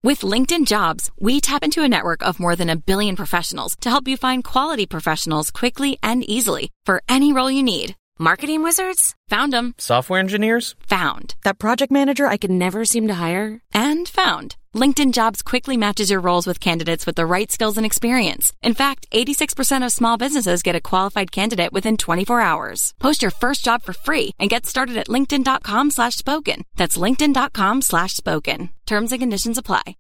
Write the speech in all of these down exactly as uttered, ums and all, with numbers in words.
With LinkedIn Jobs, we tap into a network of more than a billion professionals to help you find quality professionals quickly and easily for any role you need. Marketing wizards? Found them. Software engineers? Found. That project manager I could never seem to hire? And found. LinkedIn Jobs quickly matches your roles with candidates with the right skills and experience. In fact, eighty-six percent of small businesses get a qualified candidate within twenty-four hours. Post your first job for free and get started at linkedin.com slash spoken. That's linkedin.com slash spoken. Terms and conditions apply.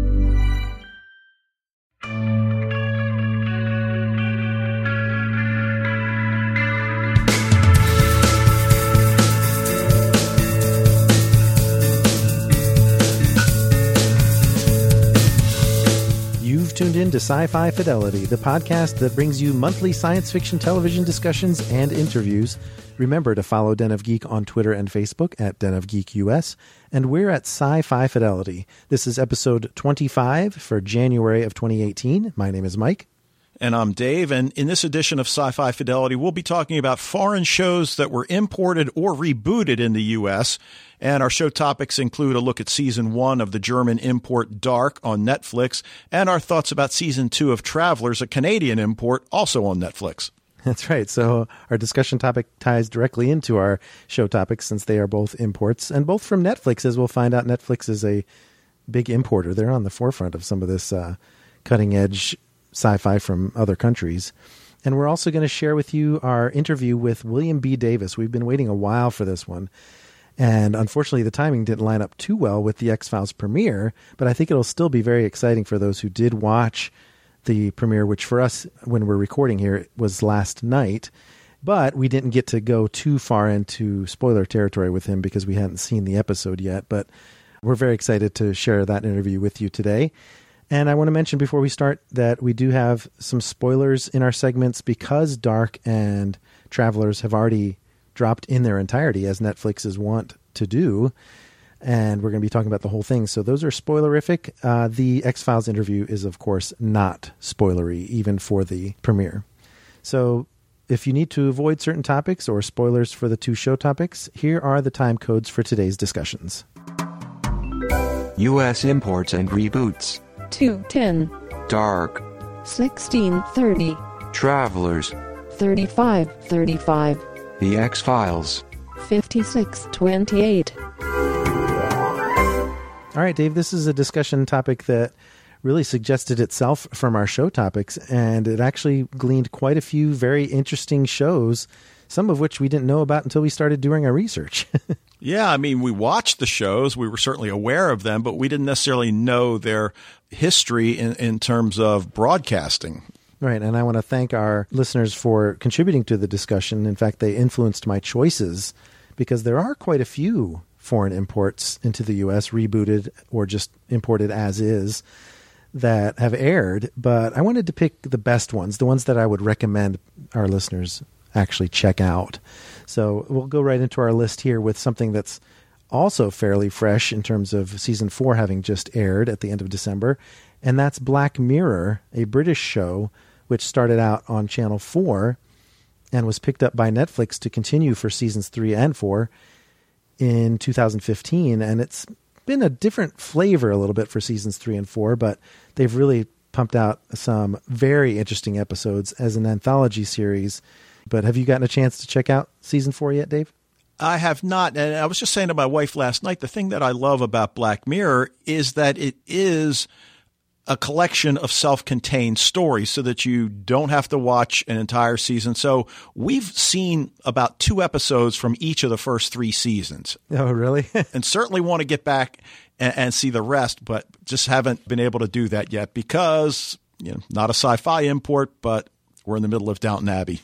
You've tuned in to Sci-Fi Fidelity, the podcast that brings you monthly science fiction television discussions and interviews. Remember to follow Den of Geek on Twitter and Facebook at Den of Geek U S, and we're at Sci-Fi Fidelity. This is episode twenty-five for January of twenty eighteen. My name is Mike. And I'm Dave, and in this edition of Sci-Fi Fidelity, we'll be talking about foreign shows that were imported or rebooted in the U S, and our show topics include a look at season one of the German import Dark on Netflix, and our thoughts about season two of Travelers, a Canadian import, also on Netflix. That's right. So our discussion topic ties directly into our show topics since they are both imports, and both from Netflix, as we'll find out. Netflix is a big importer. They're on the forefront of some of this uh, cutting-edge sci-fi from other countries. And we're also going to share with you our interview with William B. Davis. We've been waiting a while for this one. And unfortunately, the timing didn't line up too well with the X-Files premiere, but I think it'll still be very exciting for those who did watch the premiere, which for us, when we're recording here, was last night. But we didn't get to go too far into spoiler territory with him because we hadn't seen the episode yet. But we're very excited to share that interview with you today. And I want to mention before we start that we do have some spoilers in our segments because Dark and Travelers have already dropped in their entirety, as Netflix is wont to do. And we're going to be talking about the whole thing. So those are spoilerific. Uh, the X-Files interview is, of course, not spoilery, even for the premiere. So if you need to avoid certain topics or spoilers for the two show topics, here are the time codes for today's discussions. U S imports and reboots. two ten. Dark. sixteen thirty. Travelers. thirty-five thirty-five. The X-Files. fifty-six twenty-eight. All right, Dave, this is a discussion topic that really suggested itself from our show topics, and it actually gleaned quite a few very interesting shows, some of which we didn't know about until we started doing our research. Yeah, I mean, we watched the shows. We were certainly aware of them, but we didn't necessarily know their history in, in terms of broadcasting. Right, and I want to thank our listeners for contributing to the discussion. In fact, they influenced my choices because there are quite a few foreign imports into the U S, rebooted or just imported as is, that have aired. But I wanted to pick the best ones, the ones that I would recommend our listeners actually check out. So we'll go right into our list here with something that's also fairly fresh in terms of season four having just aired at the end of December. And that's Black Mirror, a British show which started out on Channel four and was picked up by Netflix to continue for seasons three and four in two thousand fifteen. And it's been a different flavor a little bit for seasons three and four, but they've really pumped out some very interesting episodes as an anthology series. But have you gotten a chance to check out season four yet, Dave? I have not. And I was just saying to my wife last night, the thing that I love about Black Mirror is that it is a collection of self-contained stories so that you don't have to watch an entire season. So we've seen about two episodes from each of the first three seasons. Oh, really? And certainly want to get back and, and see the rest, but just haven't been able to do that yet because, you know, not a sci-fi import, but we're in the middle of Downton Abbey.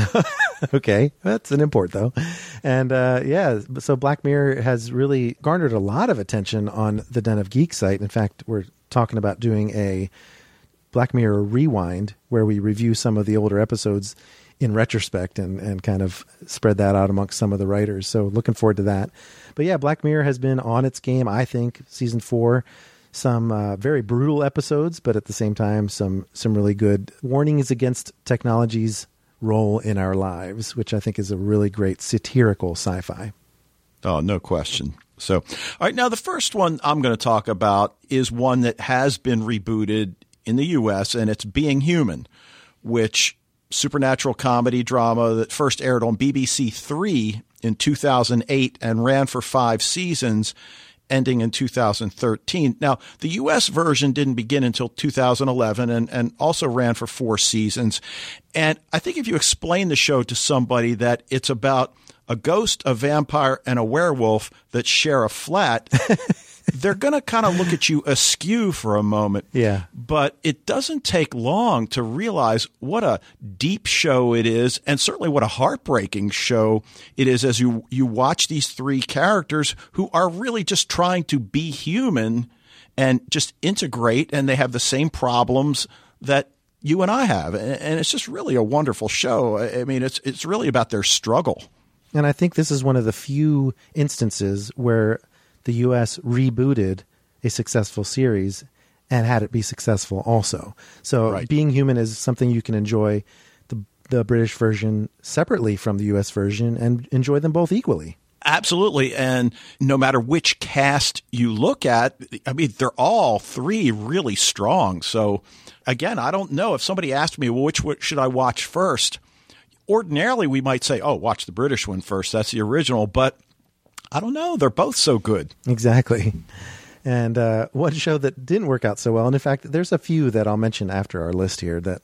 Okay, that's an import though. And uh, yeah, so Black Mirror has really garnered a lot of attention on the Den of Geek site. In fact, we're talking about doing a Black Mirror rewind where we review some of the older episodes in retrospect and, and kind of spread that out amongst some of the writers. So looking forward to that. But yeah, Black Mirror has been on its game, I think, season four. Some uh, very brutal episodes, but at the same time, some some really good warnings against technology's role in our lives, which I think is a really great satirical sci-fi. Oh, no question. So, all right, now the first one I'm going to talk about is one that has been rebooted in the U S, and it's Being Human, which supernatural comedy drama that first aired on B B C Three in two thousand eight and ran for five seasons, ending in two thousand thirteen. Now, the U S version didn't begin until two thousand eleven and, and also ran for four seasons. And I think if you explain the show to somebody that it's about a ghost, a vampire, and a werewolf that share a flat, they're going to kind of look at you askew for a moment. Yeah. But it doesn't take long to realize what a deep show it is, and certainly what a heartbreaking show it is as you, you watch these three characters who are really just trying to be human and just integrate, and they have the same problems that you and I have. And it's just really a wonderful show. I mean, it's it's really about their struggle. And I think this is one of the few instances where the U S rebooted a successful series and had it be successful also. So Right. Being Human is something you can enjoy the the British version separately from the U S version and enjoy them both equally. Absolutely. And no matter which cast you look at, I mean, they're all three really strong. So again, I don't know if somebody asked me, well, which one should I watch first? Ordinarily, we might say, oh, watch the British one first. That's the original. But I don't know. They're both so good. Exactly. And uh, one show that didn't work out so well, and in fact, there's a few that I'll mention after our list here that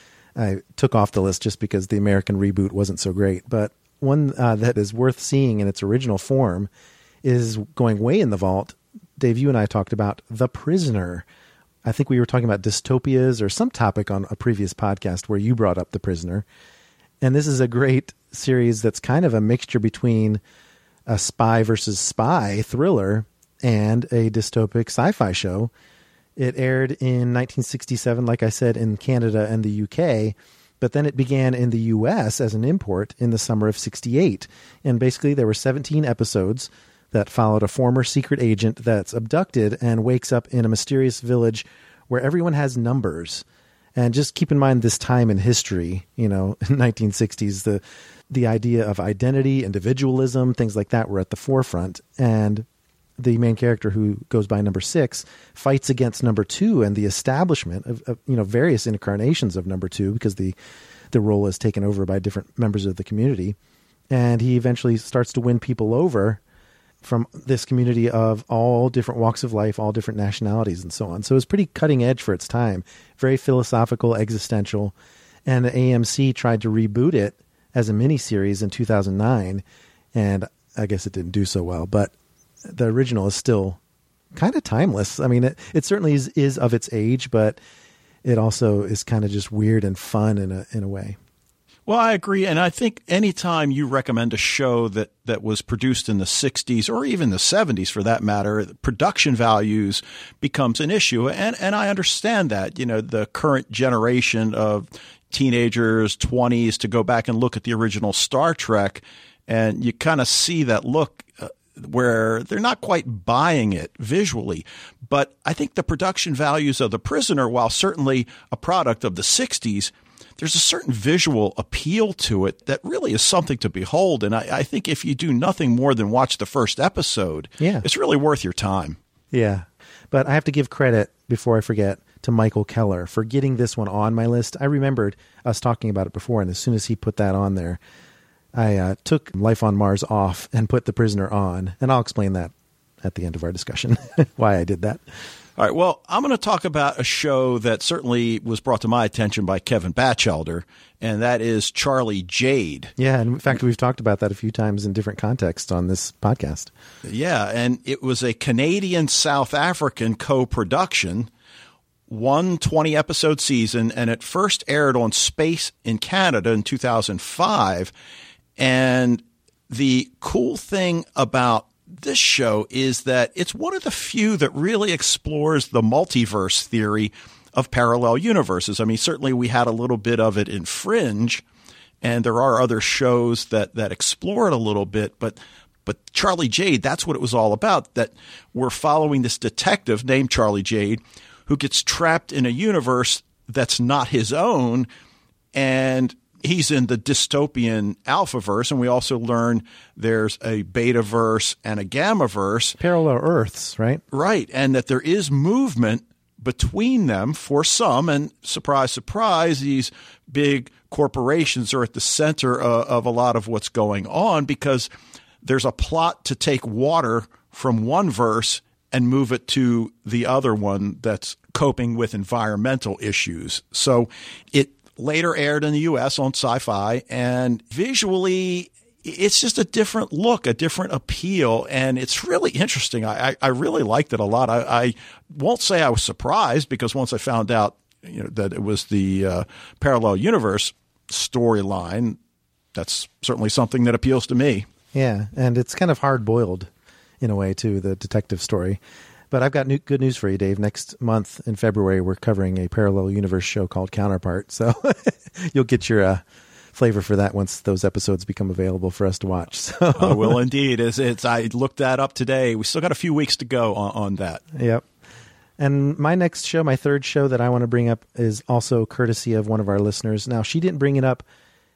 I took off the list just because the American reboot wasn't so great. But one uh, that is worth seeing in its original form is going way in the vault. Dave, you and I talked about The Prisoner. I think we were talking about dystopias or some topic on a previous podcast where you brought up The Prisoner. And this is a great series that's kind of a mixture between a spy versus spy thriller and a dystopic sci-fi show. It aired in nineteen sixty-seven, like I said, in Canada and the U K, but then it began in the U S as an import in the summer of sixty-eight. And basically there were seventeen episodes that followed a former secret agent that's abducted and wakes up in a mysterious village where everyone has numbers. And just keep in mind this time in history, you know, in nineteen sixties, the the idea of identity, individualism, things like that were at the forefront. And the main character, who goes by number six, fights against number two and the establishment of, of you know, various incarnations of number two, because the the role is taken over by different members of the community. And he eventually starts to win people over from this community of all different walks of life, all different nationalities, and so on. So it was pretty cutting edge for its time, very philosophical, existential. And A M C tried to reboot it as a miniseries in two thousand nine, and I guess it didn't do so well. But the original is still kind of timeless. I mean, it, it certainly is, is of its age, but it also is kind of just weird and fun in a in a way. Well, I agree. And I think anytime you recommend a show that, that was produced in the sixties or even the seventies for that matter, production values becomes an issue. And, and I understand that, you know, the current generation of teenagers, twenties, to go back and look at the original Star Trek, and you kind of see that look uh, where they're not quite buying it visually. But I think the production values of The Prisoner, while certainly a product of the sixties, there's a certain visual appeal to it that really is something to behold. And I, I think if you do nothing more than watch the first episode, yeah. it's really worth your time. Yeah. But I have to give credit, before I forget, to Michael Keller for getting this one on my list. I remembered us talking about it before, and as soon as he put that on there, I uh, took Life on Mars off and put The Prisoner on. And I'll explain that at the end of our discussion, why I did that. All right. Well, I'm going to talk about a show that certainly was brought to my attention by Kevin Batchelder, and that is Charlie Jade. Yeah. And in fact, we've talked about that a few times in different contexts on this podcast. Yeah. And it was a Canadian-South African co-production, one twenty-episode season, and it first aired on Space in Canada in two thousand five. And the cool thing about this show is that it's one of the few that really explores the multiverse theory of parallel universes. I mean, certainly we had a little bit of it in Fringe, and there are other shows that, that explore it a little bit, but but Charlie Jade, that's what it was all about, that we're following this detective named Charlie Jade who gets trapped in a universe that's not his own, and he's in the dystopian Alphaverse, and we also learn there's a Betaverse and a Gammaverse. Parallel Earths, right? Right, and that there is movement between them for some, and surprise, surprise, these big corporations are at the center of, of a lot of what's going on because there's a plot to take water from one verse and move it to the other one that's coping with environmental issues. So it later aired in the U S on Sci-Fi, and visually it's just a different look, a different appeal, and it's really interesting. I, I, I really liked it a lot. I, I won't say I was surprised because once I found out, you know, that it was the uh, parallel universe storyline, that's certainly something that appeals to me. Yeah, and it's kind of hard-boiled in a way, too, the detective story. But I've got new, good news for you, Dave. Next month in February, we're covering a parallel universe show called Counterpart. So you'll get your uh, flavor for that once those episodes become available for us to watch. So I will indeed. It's, it's, I looked that up today. We still got a few weeks to go on, on that. Yep. And my next show, my third show that I want to bring up is also courtesy of one of our listeners. Now, she didn't bring it up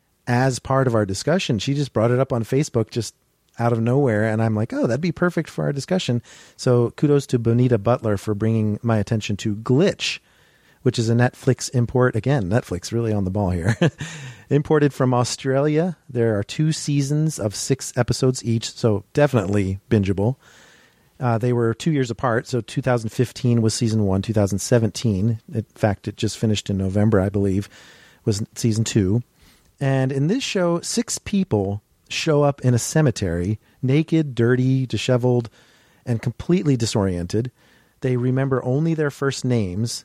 as part of our discussion. She just brought it up on Facebook just out of nowhere. And I'm like, oh, that'd be perfect for our discussion. So kudos to Bonita Butler for bringing my attention to Glitch, which is a Netflix import. Again, Netflix really on the ball here. Imported from Australia. There are two seasons of six episodes each, so definitely bingeable. Uh, they were two years apart, so two thousand fifteen was season one, two thousand seventeen, in fact, it just finished in November, I believe, was season two. And in this show, six people show up in a cemetery, naked, dirty, disheveled, and completely disoriented. They remember only their first names,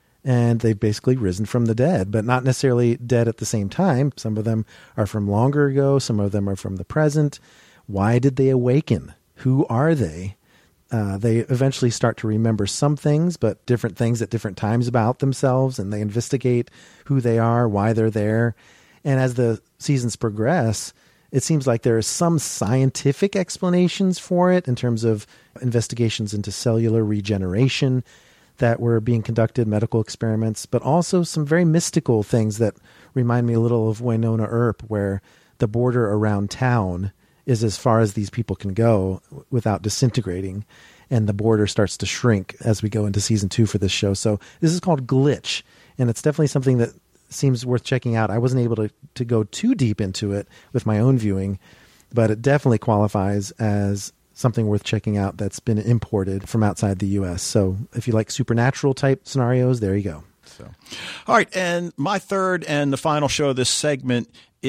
and they've basically risen from the dead, but not necessarily dead at the same time. Some of them are from longer ago. Some of them are from the present. Why did they awaken? Who are they? Uh, they eventually start to remember some things, but different things at different times about themselves, and they investigate who they are, why they're there. And as the seasons progress, it seems like there are some scientific explanations for it in terms of investigations into cellular regeneration that were being conducted, medical experiments, but also some very mystical things that remind me a little of Wynonna Earp, where the border around town is as far as these people can go without disintegrating, and the border starts to shrink as we go into season two for this show. So this is called Glitch, and it's definitely something that seems worth checking out. I wasn't able to, to go too deep into it with my own viewing, but it definitely qualifies as something worth checking out that's been imported from outside the U S. So if you like supernatural type scenarios, there you go. So, all right. And my third and the final show of this segment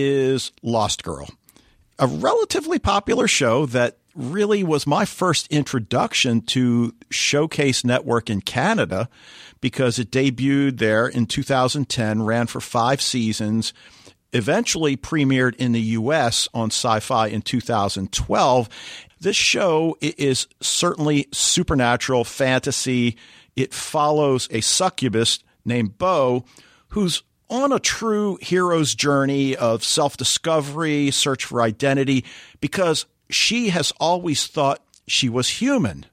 is Lost Girl, a relatively popular show that really was my first introduction to Showcase Network in Canada because it debuted there in two thousand ten, ran for five seasons, eventually premiered in the U S on Sci-Fi in two thousand twelve. This show is certainly supernatural fantasy. It follows a succubus named Bo, who's on a true hero's journey of self-discovery, search for identity, because she has always thought she was human.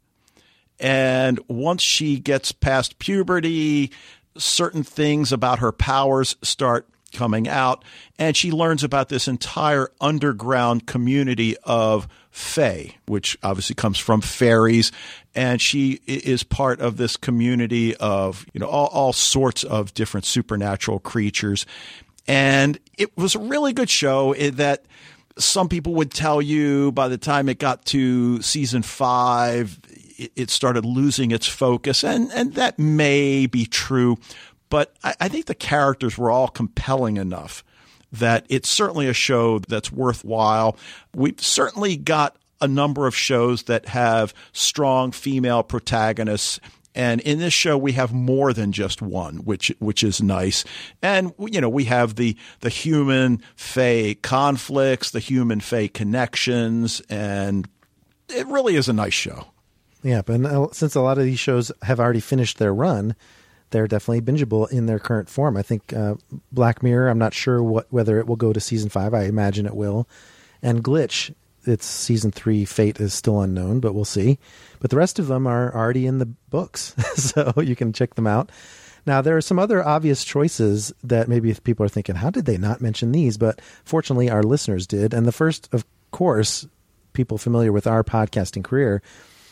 And once she gets past puberty, certain things about her powers start coming out, and she learns about this entire underground community of Fae, which obviously comes from fairies, and she is part of this community of, you know, all, all sorts of different supernatural creatures. And it was a really good show that some people would tell you by the time it got to season five, it, it started losing its focus, and, and that may be true. But I, I think the characters were all compelling enough that it's certainly a show that's worthwhile. We've certainly got a number of shows that have strong female protagonists. And in this show, we have more than just one, which which is nice. And, you know, we have the, the human-fae conflicts, the human-fae connections, and it really is a nice show. Yeah, but since a lot of these shows have already finished their run, they're definitely bingeable in their current form. I think uh, Black Mirror, I'm not sure what whether it will go to season five. I imagine it will. And Glitch, its season three fate is still unknown, but we'll see. But the rest of them are already in the books, so you can check them out. Now, there are some other obvious choices that maybe people are thinking, how did they not mention these? But fortunately, our listeners did. And the first, of course, people familiar with our podcasting career,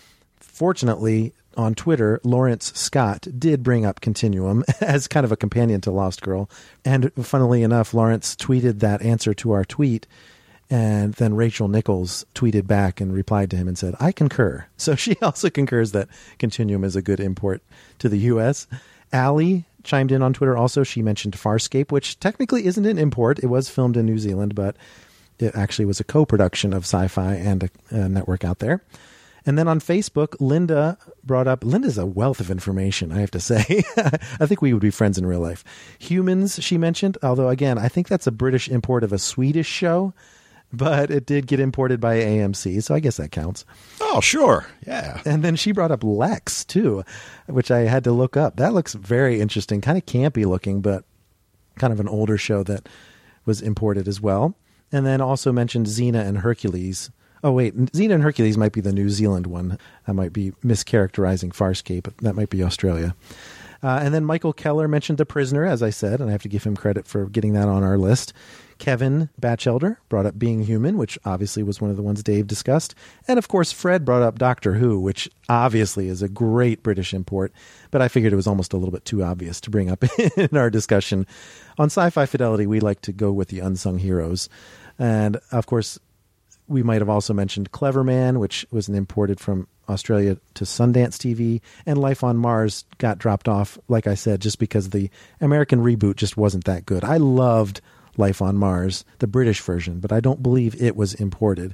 fortunately, on Twitter, Lawrence Scott did bring up Continuum as kind of a companion to Lost Girl. And funnily enough, Lawrence tweeted that answer to our tweet. And then Rachel Nichols tweeted back and replied to him and said, I concur. So she also concurs that Continuum is a good import to the U S. Allie chimed in on Twitter also. She mentioned Farscape, which technically isn't an import. It was filmed in New Zealand, but it actually was a co-production of Sci-Fi and a, a network out there. And then on Facebook, Linda brought up, Linda's a wealth of information, I have to say. I think we would be friends in real life. Humans, she mentioned, although, again, I think that's a British import of a Swedish show, but it did get imported by A M C, so I guess that counts. Oh, sure. Yeah. And then she brought up Lex, too, which I had to look up. That looks very interesting, kind of campy looking, but kind of an older show that was imported as well. And then also mentioned Xena and Hercules. Oh, wait, Xena and Hercules might be the New Zealand one. I might be mischaracterizing Farscape, but that might be Australia. Uh, and then Michael Keller mentioned The Prisoner, as I said, and I have to give him credit for getting that on our list. Kevin Batchelder brought up Being Human, which obviously was one of the ones Dave discussed. And, of course, Fred brought up Doctor Who, which obviously is a great British import, but I figured it was almost a little bit too obvious to bring up in our discussion. On Sci-Fi Fidelity, we like to go with the unsung heroes. And, of course, we might have also mentioned Clever Man, which was an imported from Australia to Sundance T V, and Life on Mars got dropped off, like I said, just because the American reboot just wasn't that good. I loved Life on Mars, the British version, but I don't believe it was imported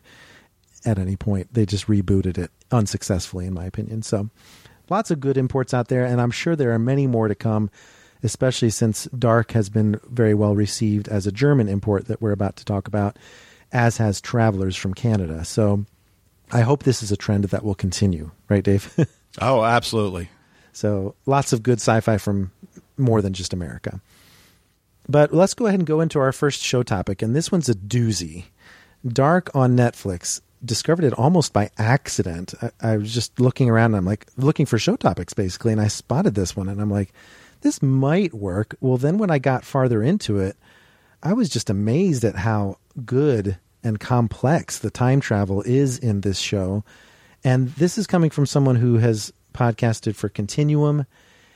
at any point. They just rebooted it unsuccessfully, in my opinion. So lots of good imports out there, and I'm sure there are many more to come, especially since Dark has been very well received as a German import that we're about to talk about, as has Travelers from Canada. So I hope this is a trend that will continue. Right, Dave? Oh, absolutely. So lots of good sci-fi from more than just America. But let's go ahead and go into our first show topic, and this one's a doozy. Dark on Netflix. Discovered it almost by accident. I, I was just looking around, and I'm like, looking for show topics, basically, and I spotted this one, and I'm like, this might work. Well, then when I got farther into it, I was just amazed at how good and complex the time travel is in this show. And this is coming from someone who has podcasted for Continuum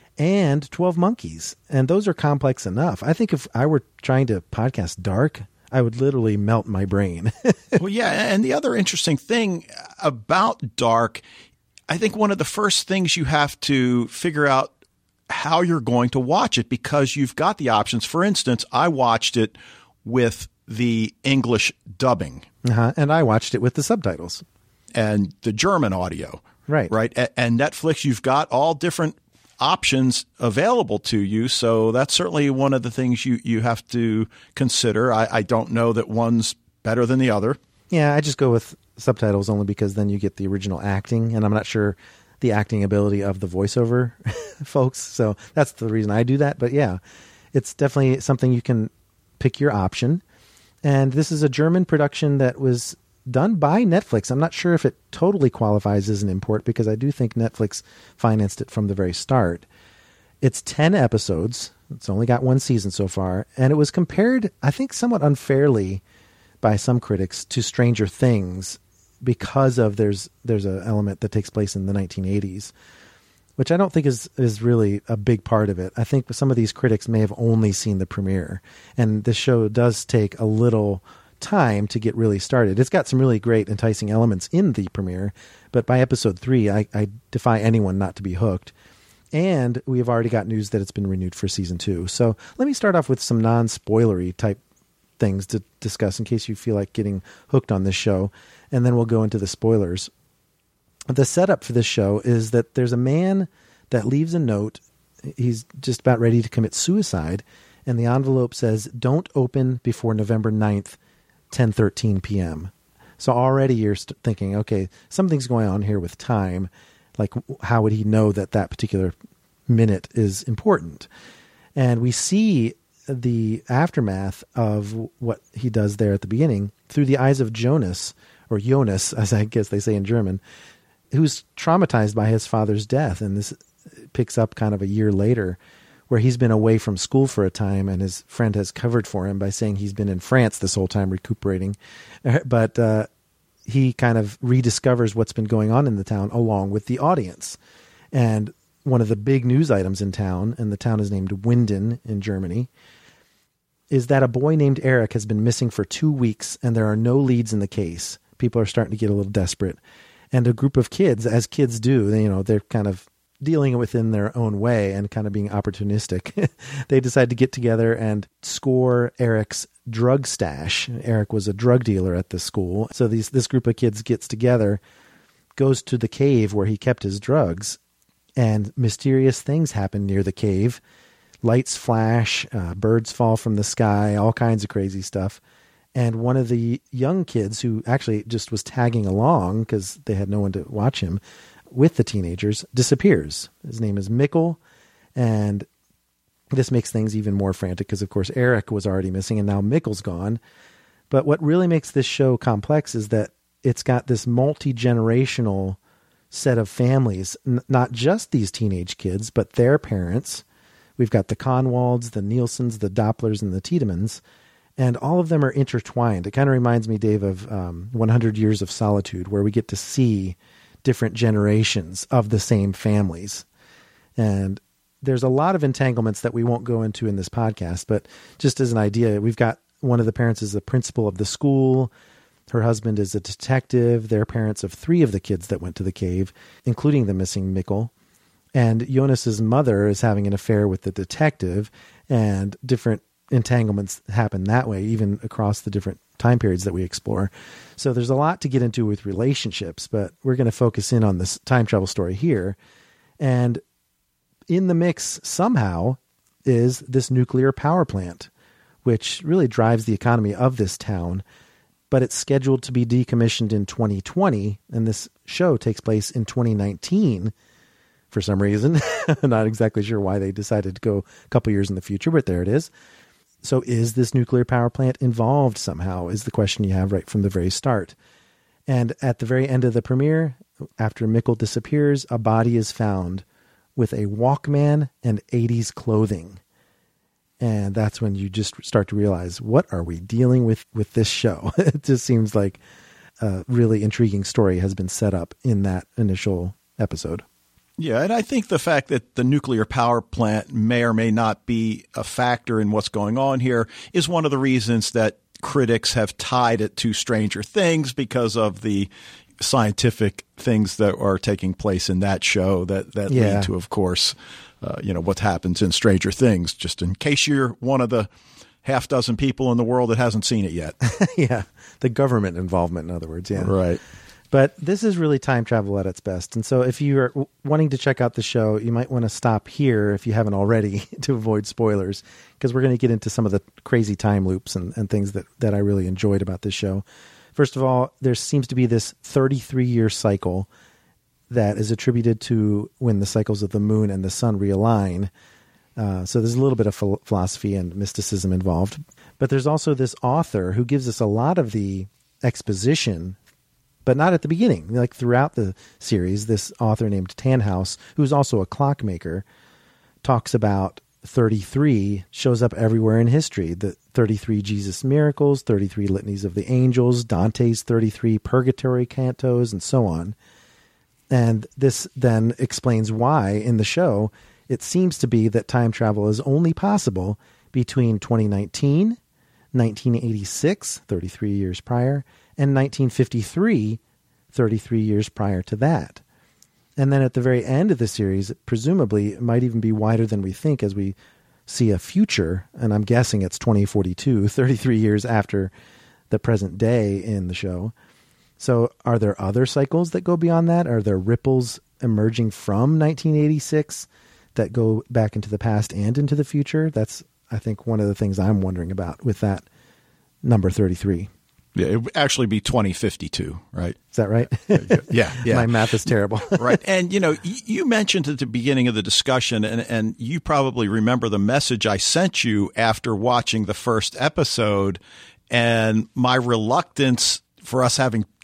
and twelve Monkeys. And those are complex enough. I think if I were trying to podcast Dark, I would literally melt my brain. Well, yeah. And the other interesting thing about Dark, I think one of the first things you have to figure out how you're going to watch it, because you've got the options. For instance, I watched it with the English dubbing. Uh-huh. And I watched it with the subtitles. And the German audio. Right. Right. And Netflix, you've got all different options available to you. So that's certainly one of the things you, you have to consider. I, I don't know that one's better than the other. Yeah, I just go with subtitles only because then you get the original acting, and I'm not sure the acting ability of the voiceover folks. So that's the reason I do that. But yeah, it's definitely something you can pick your option. And this is a German production that was done by Netflix. I'm not sure if it totally qualifies as an import, because I do think Netflix financed it from the very start. It's ten episodes. It's only got one season so far. And it was compared, I think, somewhat unfairly by some critics to Stranger Things, because of there's there's an element that takes place in the nineteen eighties, which I don't think is, is really a big part of it. I think some of these critics may have only seen the premiere, and this show does take a little time to get really started. It's got some really great enticing elements in the premiere, but by episode three, I, I defy anyone not to be hooked. And we've already got news that it's been renewed for season two. So let me start off with some non-spoilery type things to discuss in case you feel like getting hooked on this show, and then we'll go into the spoilers. The setup for this show is that there's a man that leaves a note. He's just about ready to commit suicide, and the envelope says, "Don't open before November ninth, ten thirteen p.m. So already you're thinking, okay, something's going on here with time. Like, how would he know that that particular minute is important? And we see the aftermath of what he does there at the beginning through the eyes of Jonas, or Jonas, as I guess they say in German, who's traumatized by his father's death. And this picks up kind of a year later where he's been away from school for a time, and his friend has covered for him by saying he's been in France this whole time recuperating. But uh, he kind of rediscovers what's been going on in the town along with the audience. And one of the big news items in town, and the town is named Winden in Germany, is that a boy named Eric has been missing for two weeks, and there are no leads in the case. People are starting to get a little desperate. And a group of kids, as kids do, they, you know, they're kind of dealing within their own way and kind of being opportunistic. They decide to get together and score Eric's drug stash. Eric was a drug dealer at the school. So these this group of kids gets together, goes to the cave where he kept his drugs, and mysterious things happen near the cave. Lights flash, uh, birds fall from the sky, all kinds of crazy stuff. And one of the young kids, who actually just was tagging along because they had no one to watch him with the teenagers, disappears. His name is Mikkel, and this makes things even more frantic because, of course, Eric was already missing and now Mikkel's gone. But what really makes this show complex is that it's got this multi-generational set of families, n- not just these teenage kids, but their parents. We've got the Conwalds, the Nielsen's, the Dopplers, and the Tiedemans, and all of them are intertwined. It kind of reminds me, Dave, of um, one hundred Years of Solitude, where we get to see different generations of the same families. And there's a lot of entanglements that we won't go into in this podcast, but just as an idea, we've got one of the parents is the principal of the school. Her husband is a detective. They're parents of three of the kids that went to the cave, including the missing Mikkel. And Jonas's mother is having an affair with the detective, and different entanglements happen that way, even across the different time periods that we explore. So there's a lot to get into with relationships, but we're going to focus in on this time travel story here. And in the mix somehow is this nuclear power plant, which really drives the economy of this town, but it's scheduled to be decommissioned in twenty twenty. And this show takes place in twenty nineteen. For some reason. I'm not exactly sure why they decided to go a couple years in the future, but there it is. So is this nuclear power plant involved somehow, is the question you have right from the very start. And at the very end of the premiere, after Mikkel disappears, a body is found with a Walkman and eighties clothing. And that's when you just start to realize, what are we dealing with with this show? It just seems like a really intriguing story has been set up in that initial episode. Yeah, and I think the fact that the nuclear power plant may or may not be a factor in what's going on here is one of the reasons that critics have tied it to Stranger Things, because of the scientific things that are taking place in that show that, that yeah. lead to, of course, uh, you know, what happens in Stranger Things, just in case you're one of the half dozen people in the world that hasn't seen it yet. Yeah, the government involvement, in other words. Yeah, right. But this is really time travel at its best. And so if you are w- wanting to check out the show, you might want to stop here if you haven't already to avoid spoilers, because we're going to get into some of the crazy time loops and, and things that, that I really enjoyed about this show. First of all, there seems to be this thirty-three year cycle that is attributed to when the cycles of the moon and the sun realign. Uh, so there's a little bit of ph- philosophy and mysticism involved. But there's also this author who gives us a lot of the exposition, but not at the beginning. Like throughout the series, this author named Tannhaus, who's also a clockmaker, talks about thirty-three, shows up everywhere in history. The thirty-three Jesus miracles, thirty-three litanies of the angels, Dante's thirty-three purgatory cantos, and so on. And this then explains why in the show it seems to be that time travel is only possible between twenty nineteen, nineteen eighty-six, thirty-three years prior, and nineteen fifty-three, thirty-three years prior to that. And then at the very end of the series, presumably it might even be wider than we think as we see a future, and I'm guessing it's twenty forty-two, thirty-three years after the present day in the show. So are there other cycles that go beyond that? Are there ripples emerging from nineteen eighty-six that go back into the past and into the future? That's, I think, one of the things I'm wondering about with that number thirty-three. Yeah, it would actually be twenty fifty-two, right? Is that right? Yeah, yeah. My math is terrible. Right. And, you know, you mentioned at the beginning of the discussion, and, and you probably remember the message I sent you after watching the first episode, and my reluctance for us having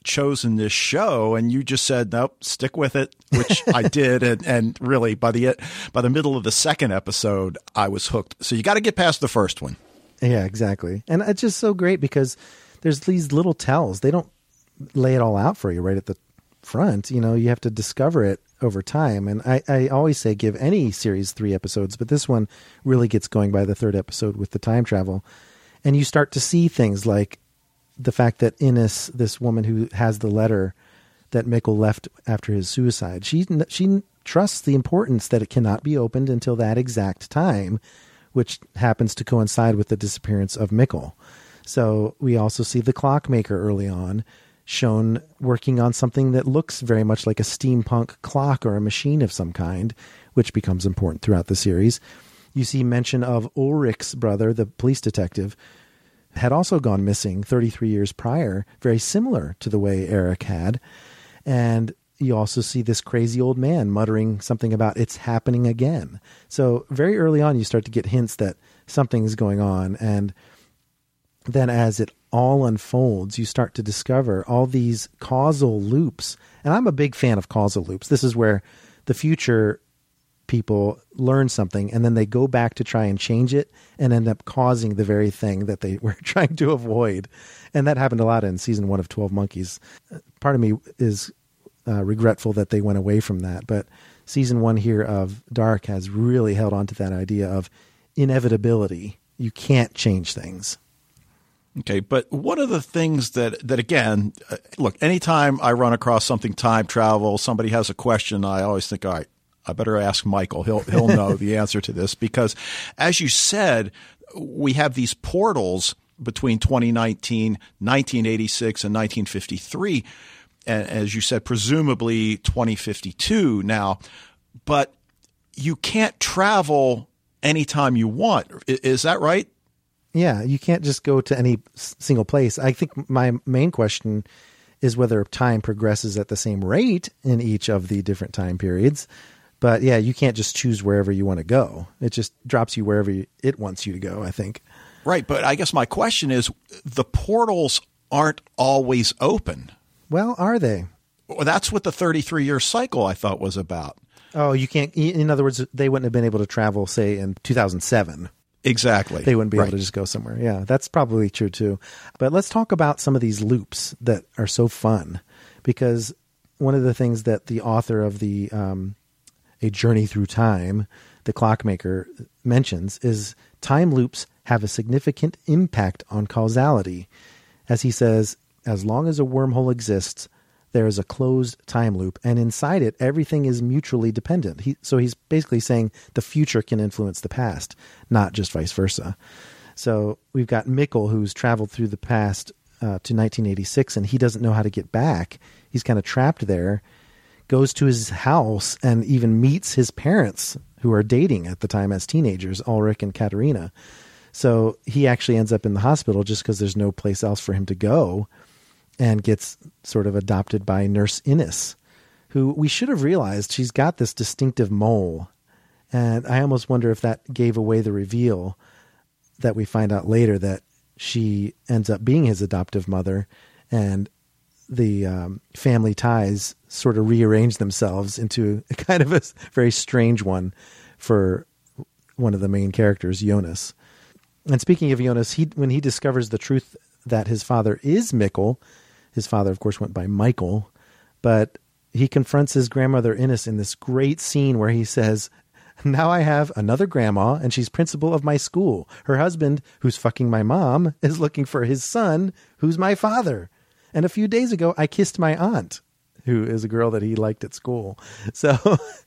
chosen this show, and you just said, nope, stick with it, which I did. And, and really, by the by the middle of the second episode, I was hooked. So you got to get past the first one. Yeah, exactly. And it's just so great because there's these little tells. They don't lay it all out for you right at the front. You know, you have to discover it over time. And I, I always say give any series three episodes, but this one really gets going by the third episode with the time travel. And you start to see things like the fact that Innes, this woman who has the letter that Mikkel left after his suicide, she she trusts the importance that it cannot be opened until that exact time, which happens to coincide with the disappearance of Mikkel. So we also see the clockmaker early on shown working on something that looks very much like a steampunk clock or a machine of some kind, which becomes important throughout the series. You see mention of Ulrich's brother, the police detective, had also gone missing thirty-three years prior, very similar to the way Eric had. And you also see this crazy old man muttering something about it's happening again. So very early on, you start to get hints that something's going on. And then as it all unfolds, you start to discover all these causal loops. And I'm a big fan of causal loops. This is where the future people learn something and then they go back to try and change it and end up causing the very thing that they were trying to avoid. And that happened a lot in season one of twelve Monkeys. Part of me is uh, regretful that they went away from that. But season one here of Dark has really held on to that idea of inevitability. You can't change things. Okay, but one of the things that, that again, uh, look, anytime I run across something time travel, somebody has a question, I always think, all right, I better ask Michael. He'll he'll know the answer to this because, as you said, we have these portals between twenty nineteen, nineteen eighty-six, and nineteen fifty-three, and as you said, presumably twenty fifty-two now. But you can't travel anytime you want. Is that right? Yeah, you can't just go to any single place. I think my main question is whether time progresses at the same rate in each of the different time periods. But yeah, you can't just choose wherever you want to go. It just drops you wherever it wants you to go, I think. Right. But I guess my question is, the portals aren't always open. Well, are they? Well, that's what the thirty-three year cycle I thought was about. Oh, you can't. In other words, they wouldn't have been able to travel, say, in two thousand seven. Exactly. They wouldn't be right. able to just go somewhere. Yeah, that's probably true too. But let's talk about some of these loops that are so fun, because one of the things that the author of the um, A Journey Through Time, the clockmaker, mentions is time loops have a significant impact on causality. As he says, as long as a wormhole exists, there is a closed time loop, and inside it, everything is mutually dependent. He, so he's basically saying the future can influence the past, not just vice versa. So we've got Mikkel, who's traveled through the past uh, to nineteen eighty-six, and he doesn't know how to get back. He's kind of trapped there, goes to his house, and even meets his parents, who are dating at the time as teenagers, Ulrich and Katerina. So he actually ends up in the hospital just because there's no place else for him to go, and gets sort of adopted by Nurse Innes, who we should have realized she's got this distinctive mole. And I almost wonder if that gave away the reveal that we find out later that she ends up being his adoptive mother, and the um, family ties sort of rearrange themselves into a kind of a very strange one for one of the main characters, Jonas. And speaking of Jonas, he when he discovers the truth that his father is Mikkel, his father, of course, went by Michael, but he confronts his grandmother Innes in this great scene where he says, now I have another grandma, and she's principal of my school. Her husband, who's fucking my mom, is looking for his son, who's my father. And a few days ago, I kissed my aunt, who is a girl that he liked at school. So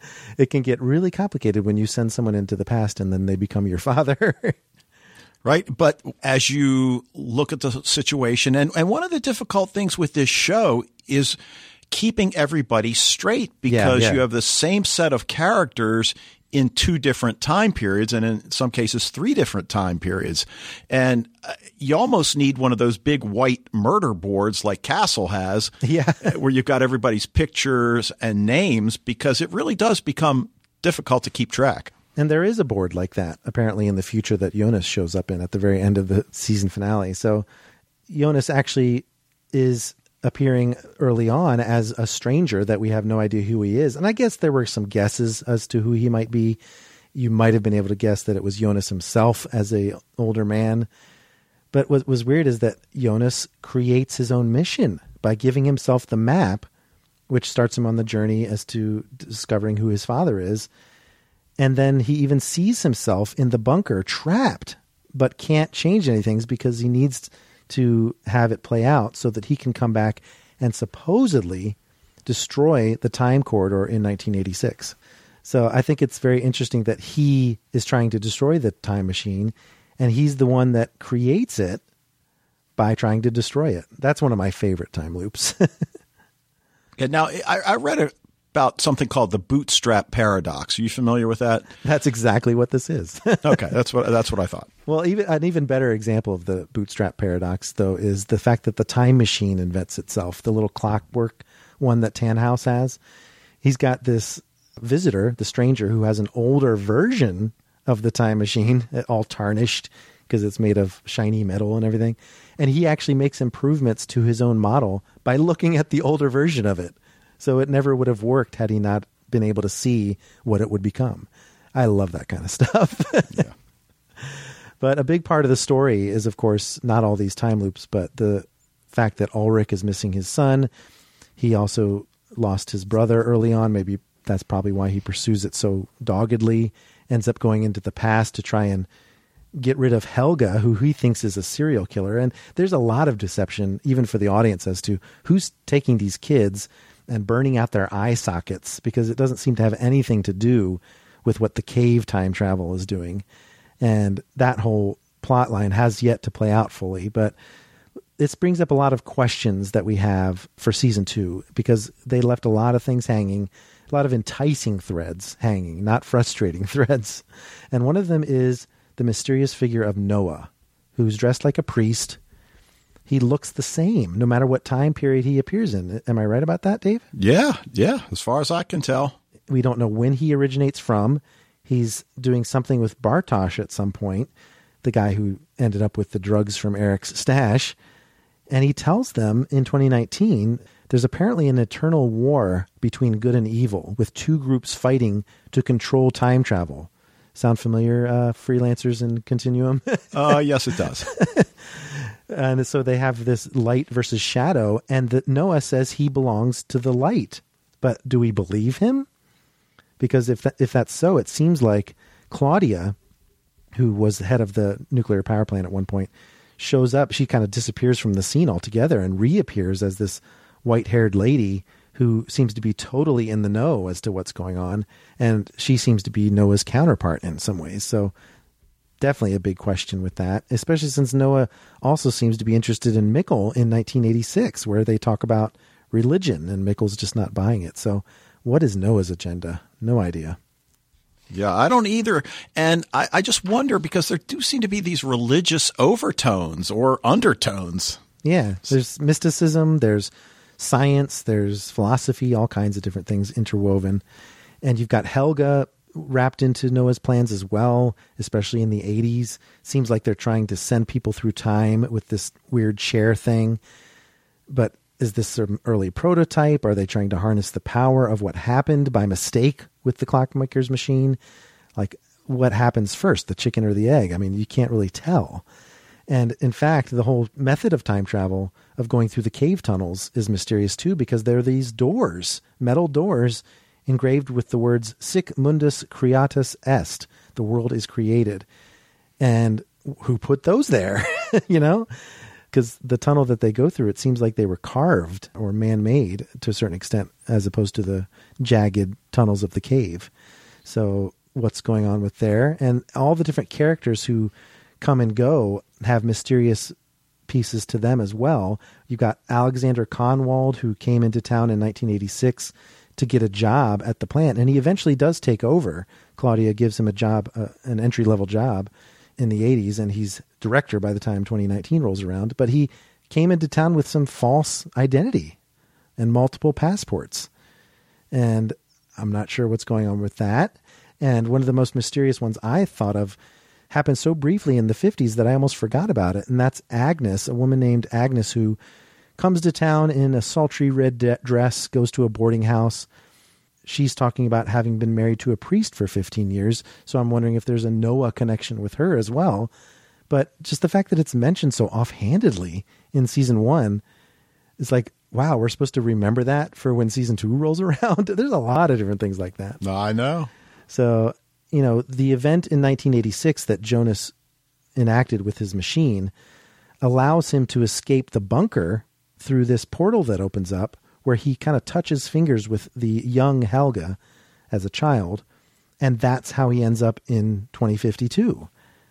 it can get really complicated when you send someone into the past and then they become your father. Right. But as you look at the situation, and, and one of the difficult things with this show is keeping everybody straight, because yeah, yeah. you have the same set of characters in two different time periods, and in some cases three different time periods. And you almost need one of those big white murder boards like Castle has, yeah. where you've got everybody's pictures and names, because it really does become difficult to keep track. And there is a board like that, apparently, in the future that Jonas shows up in at the very end of the season finale. So Jonas actually is appearing early on as a stranger that we have no idea who he is. And I guess there were some guesses as to who he might be. You might have been able to guess that it was Jonas himself as a older man. But what was weird is that Jonas creates his own mission by giving himself the map, which starts him on the journey as to discovering who his father is. And then he even sees himself in the bunker trapped, but can't change anything because he needs to have it play out so that he can come back and supposedly destroy the time corridor in nineteen eighty-six. So I think it's very interesting that he is trying to destroy the time machine, and he's the one that creates it by trying to destroy it. That's one of my favorite time loops. Yeah, now, I, I read about something called the bootstrap paradox. Are you familiar with that? That's exactly what this is. Okay, that's what that's what I thought. Well, even an even better example of the bootstrap paradox, though, is the fact that the time machine invents itself, the little clockwork one that Tannhaus has. He's got this visitor, the stranger, who has an older version of the time machine, all tarnished because it's made of shiny metal and everything. And he actually makes improvements to his own model by looking at the older version of it. So it never would have worked had he not been able to see what it would become. I love that kind of stuff. Yeah. But a big part of the story is, of course, not all these time loops, but the fact that Ulrich is missing his son. He also lost his brother early on. Maybe that's probably why he pursues it so doggedly, ends up going into the past to try and get rid of Helga, who he thinks is a serial killer. And there's a lot of deception, even for the audience, as to who's taking these kids and burning out their eye sockets, because it doesn't seem to have anything to do with what the cave time travel is doing. And that whole plot line has yet to play out fully. But this brings up a lot of questions that we have for season two, because they left a lot of things hanging, a lot of enticing threads hanging, not frustrating threads. And one of them is the mysterious figure of Noah, who's dressed like a priest. He looks the same no matter what time period he appears in. Am I right about that, Dave? Yeah, yeah, as far as I can tell. We don't know when he originates from. He's doing something with Bartosz at some point, the guy who ended up with the drugs from Eric's stash. And he tells them in twenty nineteen, there's apparently an eternal war between good and evil, with two groups fighting to control time travel. Sound familiar, uh, freelancers in Continuum? uh, yes, it does. And so they have this light versus shadow, and that Noah says he belongs to the light. But do we believe him? Because if that, if that's so, it seems like Claudia, who was the head of the nuclear power plant at one point, shows up. She kind of disappears from the scene altogether and reappears as this white-haired lady who seems to be totally in the know as to what's going on. And she seems to be Noah's counterpart in some ways. So definitely a big question with that, especially since Noah also seems to be interested in Mikkel in nineteen eighty-six, where they talk about religion and Mikkel's just not buying it. So what is Noah's agenda? No idea. Yeah, I don't either. And I, I just wonder, because there do seem to be these religious overtones or undertones. Yeah, there's mysticism, there's science, there's philosophy, all kinds of different things interwoven. And you've got Helga wrapped into Noah's plans as well, especially in the eighties. Seems like they're trying to send people through time with this weird chair thing. But is this some early prototype? Are they trying to harness the power of what happened by mistake with the clockmaker's machine? Like, what happens first, the chicken or the egg? I mean, you can't really tell. And in fact, the whole method of time travel of going through the cave tunnels is mysterious too, because there are these doors, metal doors, engraved with the words "Sic mundus creatus est," the world is created. And who put those there? You know? Because the tunnel that they go through, it seems like they were carved or man-made to a certain extent, as opposed to the jagged tunnels of the cave. So what's going on with there? And all the different characters who come and go have mysterious pieces to them as well. You've got Alexander Conwald, who came into town in nineteen eighty-six to get a job at the plant, and he eventually does take over. Claudia gives him a job, uh, an entry-level job in the eighties, and he's director by the time twenty nineteen rolls around. But he came into town with some false identity and multiple passports. And I'm not sure what's going on with that. And one of the most mysterious ones I thought of happened so briefly in the fifties that I almost forgot about it. And that's Agnes, a woman named Agnes who comes to town in a sultry red de- dress, goes to a boarding house. She's talking about having been married to a priest for fifteen years. So I'm wondering if there's a Noah connection with her as well. But just the fact that it's mentioned so offhandedly in season one is like, wow, we're supposed to remember that for when season two rolls around. There's a lot of different things like that. I know. So, you know, the event in nineteen eighty-six that Jonas enacted with his machine allows him to escape the bunker through this portal that opens up, where he kind of touches fingers with the young Helga as a child. And that's how he ends up in twenty fifty-two.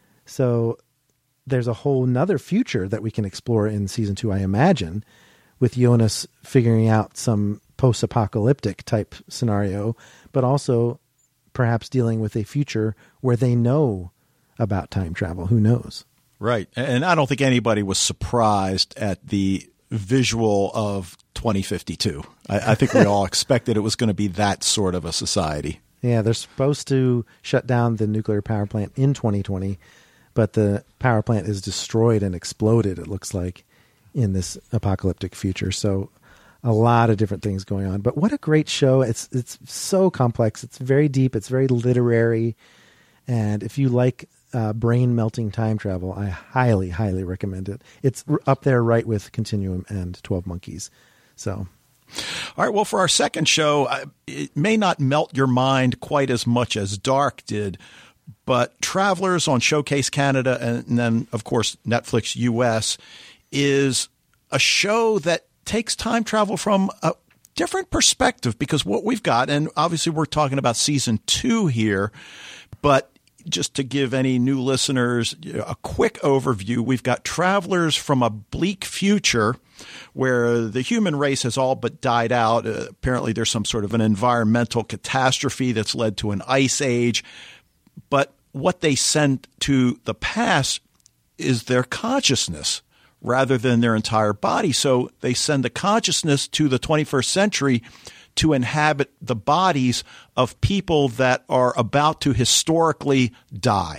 So there's a whole nother future that we can explore in season two, I imagine, with Jonas figuring out some post-apocalyptic type scenario, but also perhaps dealing with a future where they know about time travel. Who knows? Right. And I don't think anybody was surprised at the visual of twenty fifty-two. I, I think we all expected it was going to be that sort of a society. Yeah, they're supposed to shut down the nuclear power plant in twenty twenty, but the power plant is destroyed and exploded, it looks like, in this apocalyptic future. So a lot of different things going on. But what a great show. It's it's so complex. It's very deep. It's very literary. And if you like uh, brain-melting time travel, I highly, highly recommend it. It's up there right with Continuum and twelve Monkeys. So... All right. Well, for our second show, it may not melt your mind quite as much as Dark did, but Travelers on Showcase Canada and then, of course, Netflix U S is a show that takes time travel from a different perspective, because what we've got, and obviously we're talking about season two here, but just to give any new listeners a quick overview, we've got travelers from a bleak future where the human race has all but died out. Uh, apparently there's some sort of an environmental catastrophe that's led to an ice age. But what they send to the past is their consciousness rather than their entire body. So they send the consciousness to the twenty-first century to inhabit the bodies of people that are about to historically die.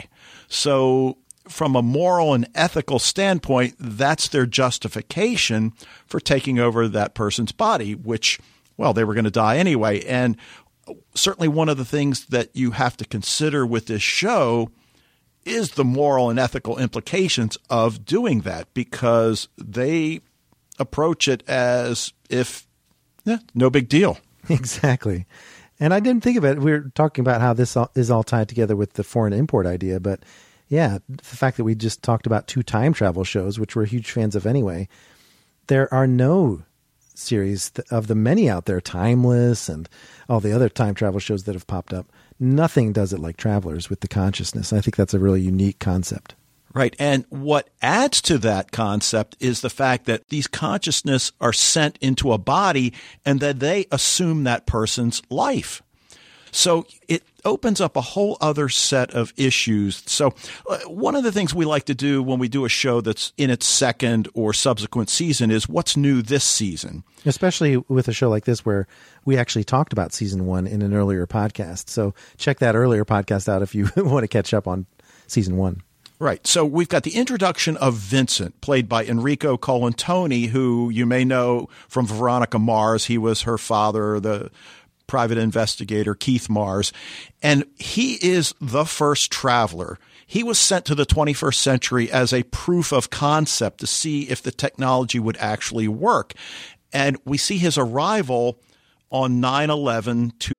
So from a moral and ethical standpoint, that's their justification for taking over that person's body, which, well, they were going to die anyway. And certainly one of the things that you have to consider with this show is the moral and ethical implications of doing that, because they approach it as if, yeah, no big deal. Exactly. And I didn't think of it. We were talking about how this all, is all tied together with the foreign import idea. But yeah, the fact that we just talked about two time travel shows, which we're huge fans of anyway, there are no series of the many out there, Timeless and all the other time travel shows that have popped up. Nothing does it like Travelers with the consciousness. I think that's a really unique concept. Right. And what adds to that concept is the fact that these consciousness are sent into a body and that they assume that person's life. So it opens up a whole other set of issues. So uh, one of the things we like to do when we do a show that's in its second or subsequent season is what's new this season. Especially with a show like this where we actually talked about season one in an earlier podcast. So check that earlier podcast out if you want to catch up on season one. Right. So we've got the introduction of Vincent, played by Enrico Colantoni, who you may know from Veronica Mars. He was her father, the private investigator, Keith Mars. And he is the first traveler. He was sent to the twenty-first century as a proof of concept to see if the technology would actually work. And we see his arrival on nine eleven. To-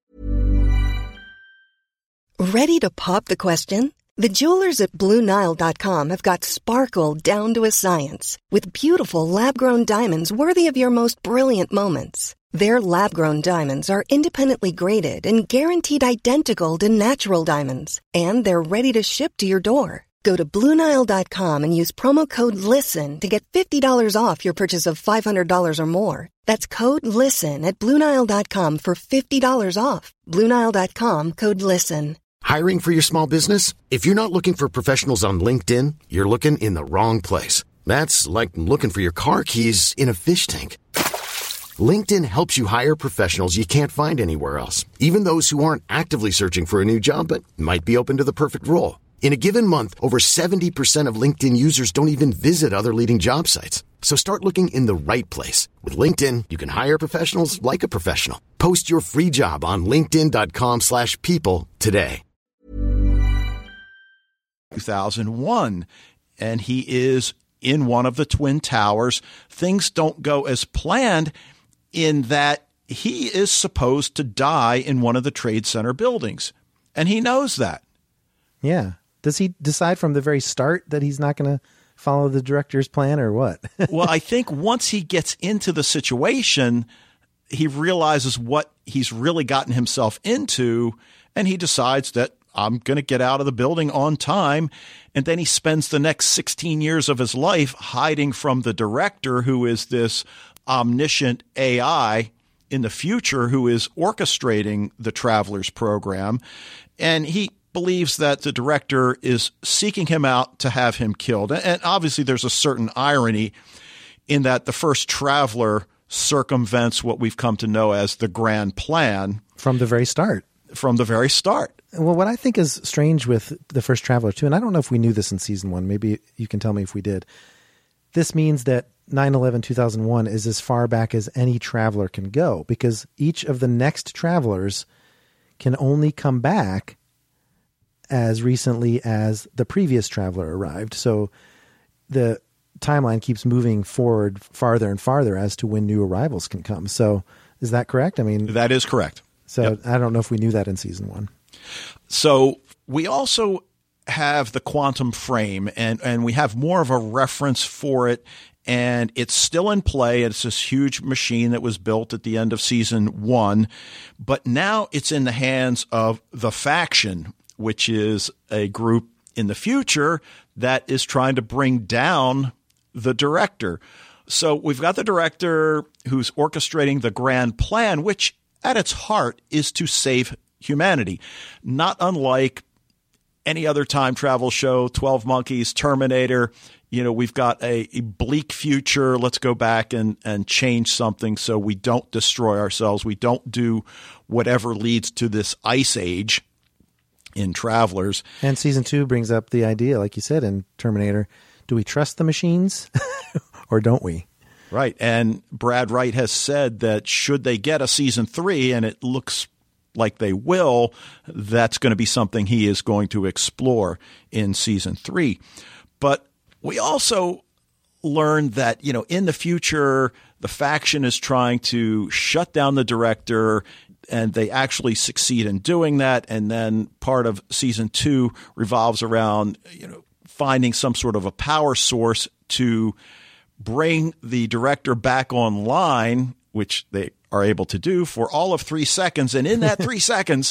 Ready to pop the question? The jewelers at Blue Nile dot com have got sparkle down to a science with beautiful lab-grown diamonds worthy of your most brilliant moments. Their lab-grown diamonds are independently graded and guaranteed identical to natural diamonds, and they're ready to ship to your door. Go to Blue Nile dot com and use promo code LISTEN to get fifty dollars off your purchase of five hundred dollars or more. That's code LISTEN at Blue Nile dot com for fifty dollars off. Blue Nile dot com, code LISTEN. Hiring for your small business? If you're not looking for professionals on LinkedIn, you're looking in the wrong place. That's like looking for your car keys in a fish tank. LinkedIn helps you hire professionals you can't find anywhere else, even those who aren't actively searching for a new job but might be open to the perfect role. In a given month, over seventy percent of LinkedIn users don't even visit other leading job sites. So start looking in the right place. With LinkedIn, you can hire professionals like a professional. Post your free job on linkedin.com slash people today. two thousand one, and he is in one of the Twin Towers. Things don't go as planned in that he is supposed to die in one of the Trade Center buildings, and he knows that. Yeah. Does he decide from the very start that he's not going to follow the director's plan or what? Well, I think once he gets into the situation, he realizes what he's really gotten himself into, and he decides that I'm going to get out of the building on time. And then he spends the next sixteen years of his life hiding from the director, who is this omniscient A I in the future who is orchestrating the Travelers program. And he believes that the director is seeking him out to have him killed. And obviously there's a certain irony in that the first Traveler circumvents what we've come to know as the Grand Plan. From the very start. From the very start. Well, what I think is strange with the first Traveler too, and I don't know if we knew this in season one, maybe you can tell me if we did. This means that nine eleven two thousand one is as far back as any Traveler can go, because each of the next Travelers can only come back as recently as the previous Traveler arrived. So the timeline keeps moving forward farther and farther as to when new arrivals can come. So is that correct? I mean, that is correct. So yep. I don't know if we knew that in season one. So we also have the quantum frame, and, and we have more of a reference for it, and it's still in play. It's this huge machine that was built at the end of season one, but now it's in the hands of the Faction, which is a group in the future that is trying to bring down the director. So we've got the director who's orchestrating the Grand Plan, which at its heart is to save humanity, not unlike any other time travel show, twelve Monkeys, Terminator. You know, we've got a, a bleak future. Let's go back and, and change something so we don't destroy ourselves. We don't do whatever leads to this ice age in Travelers. And season two brings up the idea, like you said, in Terminator, do we trust the machines or don't we? Right. And Brad Wright has said that should they get a season three, and it looks like they will, that's going to be something he is going to explore in season three. But we also learned that, you know, in the future, the Faction is trying to shut down the director, and they actually succeed in doing that. And then part of season two revolves around, you know, finding some sort of a power source to bring the director back online, which they are able to do for all of three seconds. And in that three seconds,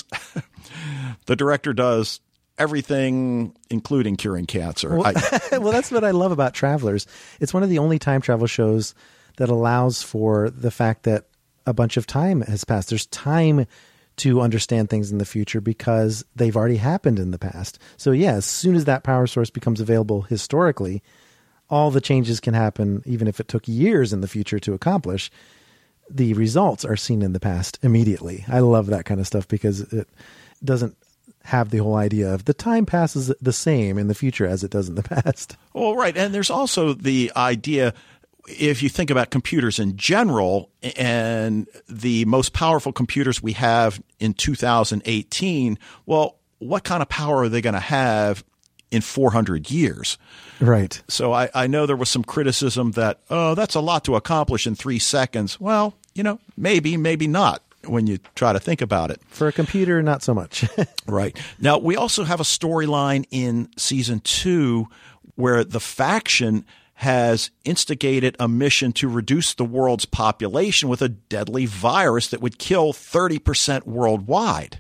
the director does everything, including curing cancer. Well, I, well, that's what I love about Travelers. It's one of the only time travel shows that allows for the fact that a bunch of time has passed. There's time to understand things in the future because they've already happened in the past. So yeah, as soon as that power source becomes available historically, all the changes can happen, even if it took years in the future to accomplish. The results are seen in the past immediately. I love that kind of stuff because it doesn't have the whole idea of the time passes the same in the future as it does in the past. Well, right. And there's also the idea, if you think about computers in general, and the most powerful computers we have in two thousand eighteen, well, what kind of power are they going to have in four hundred years? Right. So I, I know there was some criticism that, oh, that's a lot to accomplish in three seconds. Well, you know, maybe, maybe not when you try to think about it. For a computer, not so much. Right. Now, we also have a storyline in season two where the Faction has instigated a mission to reduce the world's population with a deadly virus that would kill thirty percent worldwide.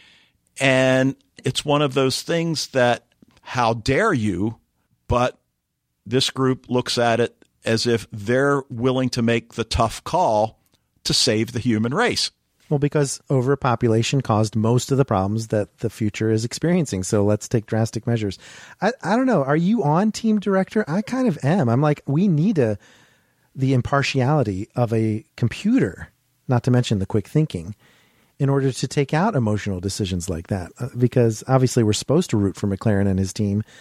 And it's one of those things that, how dare you? But this group looks at it as if they're willing to make the tough call to save the human race. Well, because overpopulation caused most of the problems that the future is experiencing. So let's take drastic measures. I, I don't know. Are you on team director? I kind of am. I'm like, we need a, the impartiality of a computer, not to mention the quick thinking, in order to take out emotional decisions like that. Uh, because obviously we're supposed to root for McLaren and his team,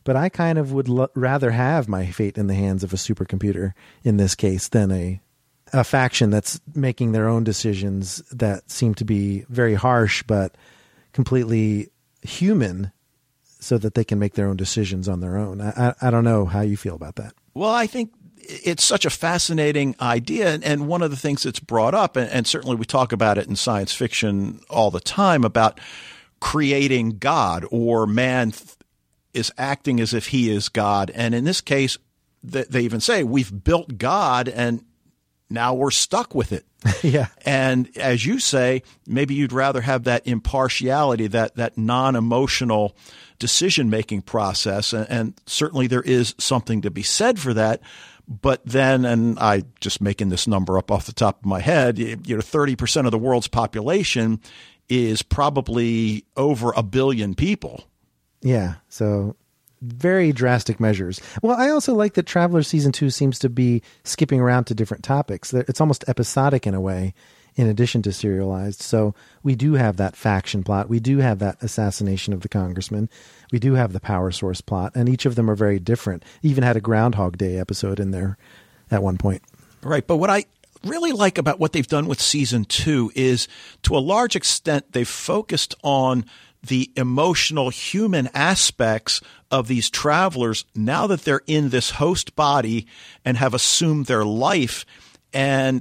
But I kind of would l- rather have my fate in the hands of a supercomputer in this case than a a faction that's making their own decisions that seem to be very harsh but completely human, so that they can make their own decisions on their own. I, I, I don't know how you feel about that. Well, I think it's such a fascinating idea. And, and one of the things that's brought up, and, and certainly we talk about it in science fiction all the time, about creating God, or man th- is acting as if he is God. And in this case, th- they even say we've built God and now we're stuck with it. Yeah. And as you say, maybe you'd rather have that impartiality, that that non-emotional decision-making process. And, and certainly there is something to be said for that. But then, and I just making this number up off the top of my head, you know, thirty percent of the world's population is probably over a billion people. Yeah. So very drastic measures. Well, I also like that Travelers Season two seems to be skipping around to different topics. It's almost episodic in a way, in addition to serialized. So we do have that faction plot. We do have that assassination of the congressman. We do have the power source plot, and each of them are very different. Even had a Groundhog Day episode in there at one point. Right. But what I really like about what they've done with season two is, to a large extent, they've focused on the emotional human aspects of these travelers now that they're in this host body and have assumed their life, and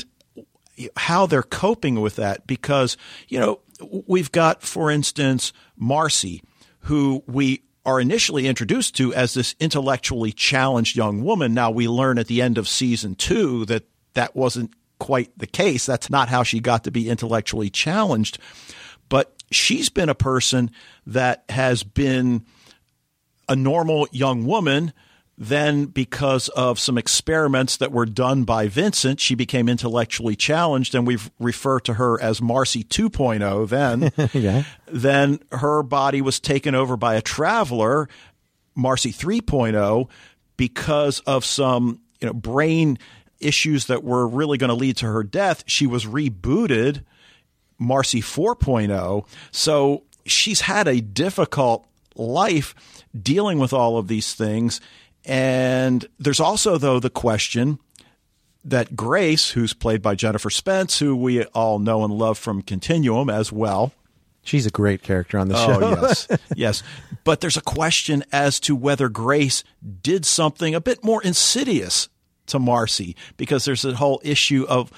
how they're coping with that. Because, you know, we've got, for instance, Marcy, who we are initially introduced to as this intellectually challenged young woman. Now we learn at the end of season two that that wasn't quite the case. That's not how she got to be intellectually challenged. But she's been a person that has been a normal young woman. Then, because of some experiments that were done by Vincent, she became intellectually challenged, and we refer to her as Marcy two point oh then. Yeah. Then her body was taken over by a traveler, Marcy three point oh, because of some, you know, brain issues that were really going to lead to her death. She was rebooted, Marcy four point oh. So she's had a difficult life dealing with all of these things. And there's also, though, the question that Grace, who's played by Jennifer Spence, who we all know and love from Continuum as well. She's a great character on the show. Oh, yes. Yes. But there's a question as to whether Grace did something a bit more insidious to Marcy, because there's a whole issue of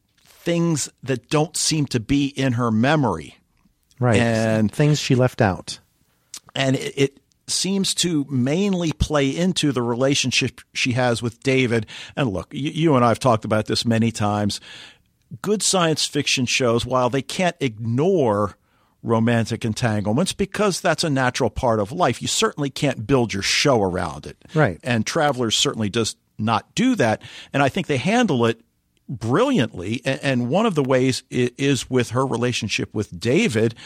things that don't seem to be in her memory. Right. And things she left out. And it, it seems to mainly play into the relationship she has with David. And look, you, you and I have talked about this many times. Good science fiction shows, while they can't ignore romantic entanglements because that's a natural part of life, you certainly can't build your show around it. Right. And Travelers certainly does not do that. And I think they handle it brilliantly. And one of the ways is with her relationship with David,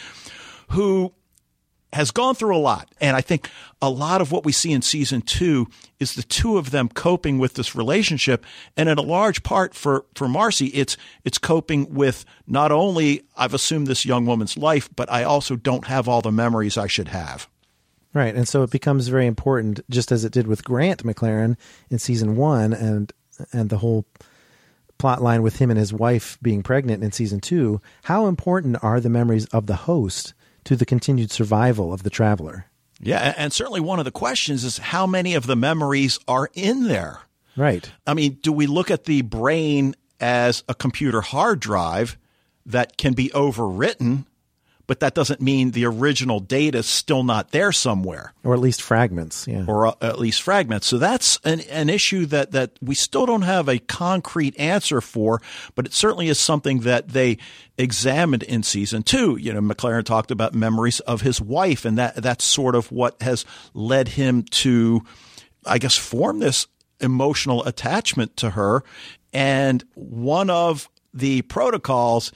who has gone through a lot. And I think a lot of what we see in season two is the two of them coping with this relationship. And in a large part for, for Marcy, it's, it's coping with not only I've assumed this young woman's life, but I also don't have all the memories I should have. Right. And so it becomes very important, just as it did with Grant McLaren in season one, and, and the whole plot line with him and his wife being pregnant in season two. How important are the memories of the host to the continued survival of the traveler? Yeah, and certainly one of the questions is how many of the memories are in there? Right. I mean, do we look at the brain as a computer hard drive that can be overwritten, but that doesn't mean the original data is still not there somewhere? Or at least fragments, yeah. Or at least fragments. So that's an, an issue that, that we still don't have a concrete answer for, but it certainly is something that they examined in season two. You know, McLaren talked about memories of his wife, and that that's sort of what has led him to, I guess, form this emotional attachment to her. And one of the protocols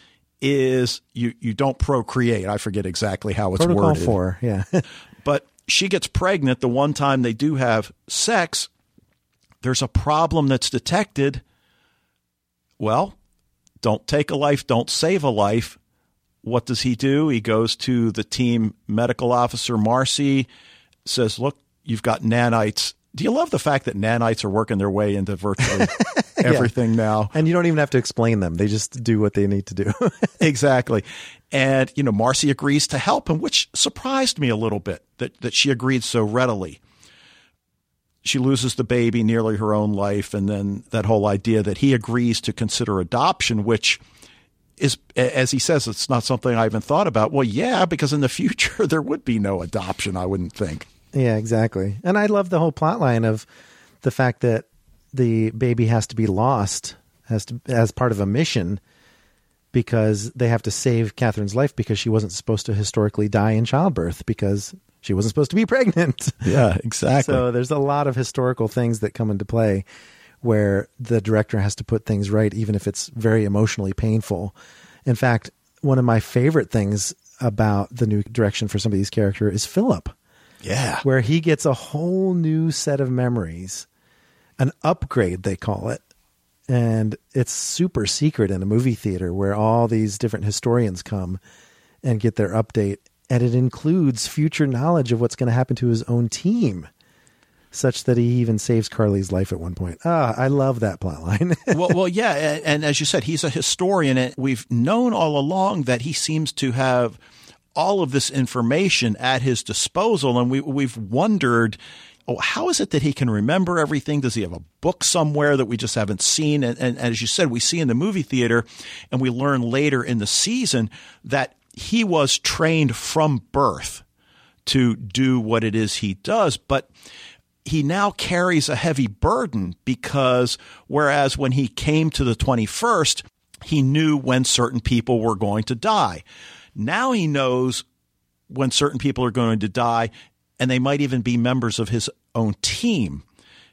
is you, you don't procreate. I forget exactly how it's Protocol worded. four, yeah. But she gets pregnant the one time they do have sex. There's a problem that's detected. Well, don't take a life, don't save a life. What does he do? He goes to the team medical officer, Marcy, says, look, you've got nanites. Do you love the fact that nanites are working their way into virtually everything now? And you don't even have to explain them. They just do what they need to do. Exactly. And, you know, Marcy agrees to help him, which surprised me a little bit that, that she agreed so readily. She loses the baby, nearly her own life, and then that whole idea that he agrees to consider adoption, which is, as he says, it's not something I even thought about. Well, yeah, because in the future there would be no adoption, I wouldn't think. Yeah, exactly. And I love the whole plot line of the fact that the baby has to be lost has to, as part of a mission because they have to save Catherine's life because she wasn't supposed to historically die in childbirth because she wasn't supposed to be pregnant. Yeah, exactly. So there's a lot of historical things that come into play where the director has to put things right, even if it's very emotionally painful. In fact, one of my favorite things about the new direction for some of these characters is Philip. Yeah. Where he gets a whole new set of memories, an upgrade, they call it. And it's super secret in a movie theater where all these different historians come and get their update. And it includes future knowledge of what's going to happen to his own team, such that he even saves Carly's life at one point. Ah, I love that plot line. well, well, yeah. And, and as you said, he's a historian, and we've known all along that he seems to have all of this information at his disposal. And we, we've wondered, oh, how is it that he can remember everything? Does he have a book somewhere that we just haven't seen? And, and as you said, we see in the movie theater, and we learn later in the season that he was trained from birth to do what it is he does. But he now carries a heavy burden because whereas when he came to the twenty-first, he knew when certain people were going to die. Now he knows when certain people are going to die, and they might even be members of his own team.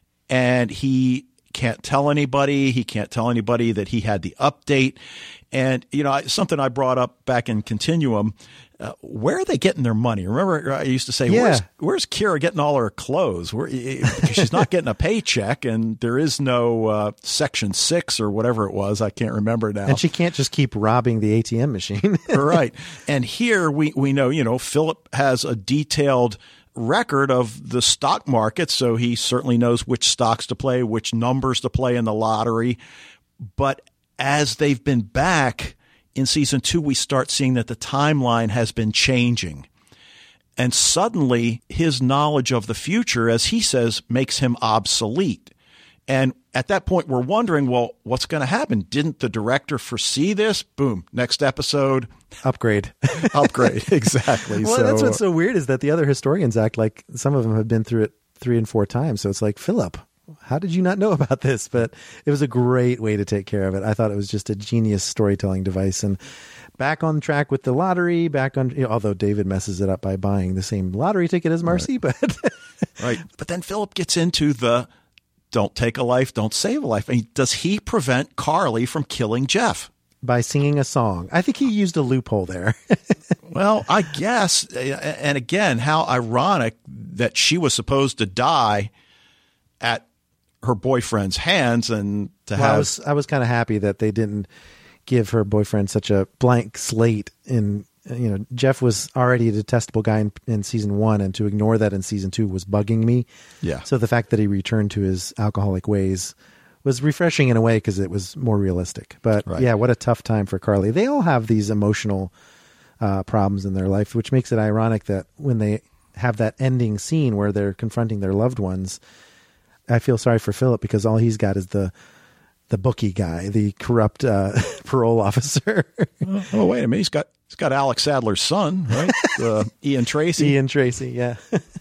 And he can't tell anybody. He can't tell anybody that he had the update. And, you know, something I brought up back in Continuum, uh, where are they getting their money? Remember, I used to say, yeah. where's, where's Kira getting all her clothes? Where, because she's not getting a paycheck, and there is no uh, Section six or whatever it was. I can't remember now. And she can't just keep robbing the A T M machine. Right. And here we, we know, you know, Philip has a detailed record of the stock market, so he certainly knows which stocks to play, which numbers to play in the lottery. But as they've been back in season two, we start seeing that the timeline has been changing. And suddenly his knowledge of the future, as he says, makes him obsolete. And at that point, we're wondering, well, what's going to happen? Didn't the director foresee this? Boom. Next episode. Upgrade. Upgrade. Exactly. Well, so, that's what's so weird is that the other historians act like some of them have been through it three and four times. So it's like, Philip, how did you not know about this? But it was a great way to take care of it. I thought it was just a genius storytelling device. And back on track with the lottery, back on, you know, although David messes it up by buying the same lottery ticket as Marcy, right. but right. But then Philip gets into the don't take a life, don't save a life. And does he prevent Carly from killing Jeff? By singing a song. I think he used a loophole there. Well, I guess. And again, how ironic that she was supposed to die at her boyfriend's hands, and to well, have. I was, I was kind of happy that they didn't give her boyfriend such a blank slate. In, you know, Jeff was already a detestable guy in, in season one, and to ignore that in season two was bugging me. Yeah. So the fact that he returned to his alcoholic ways was refreshing in a way because it was more realistic. But right. yeah, what a tough time for Carly. They all have these emotional uh, problems in their life, which makes it ironic that when they have that ending scene where they're confronting their loved ones, I feel sorry for Philip because all he's got is the the bookie guy, the corrupt uh, parole officer. oh, oh, wait a minute. He's got he's got Alex Sadler's son, right? uh, Ian Tracy. Ian Tracy, yeah.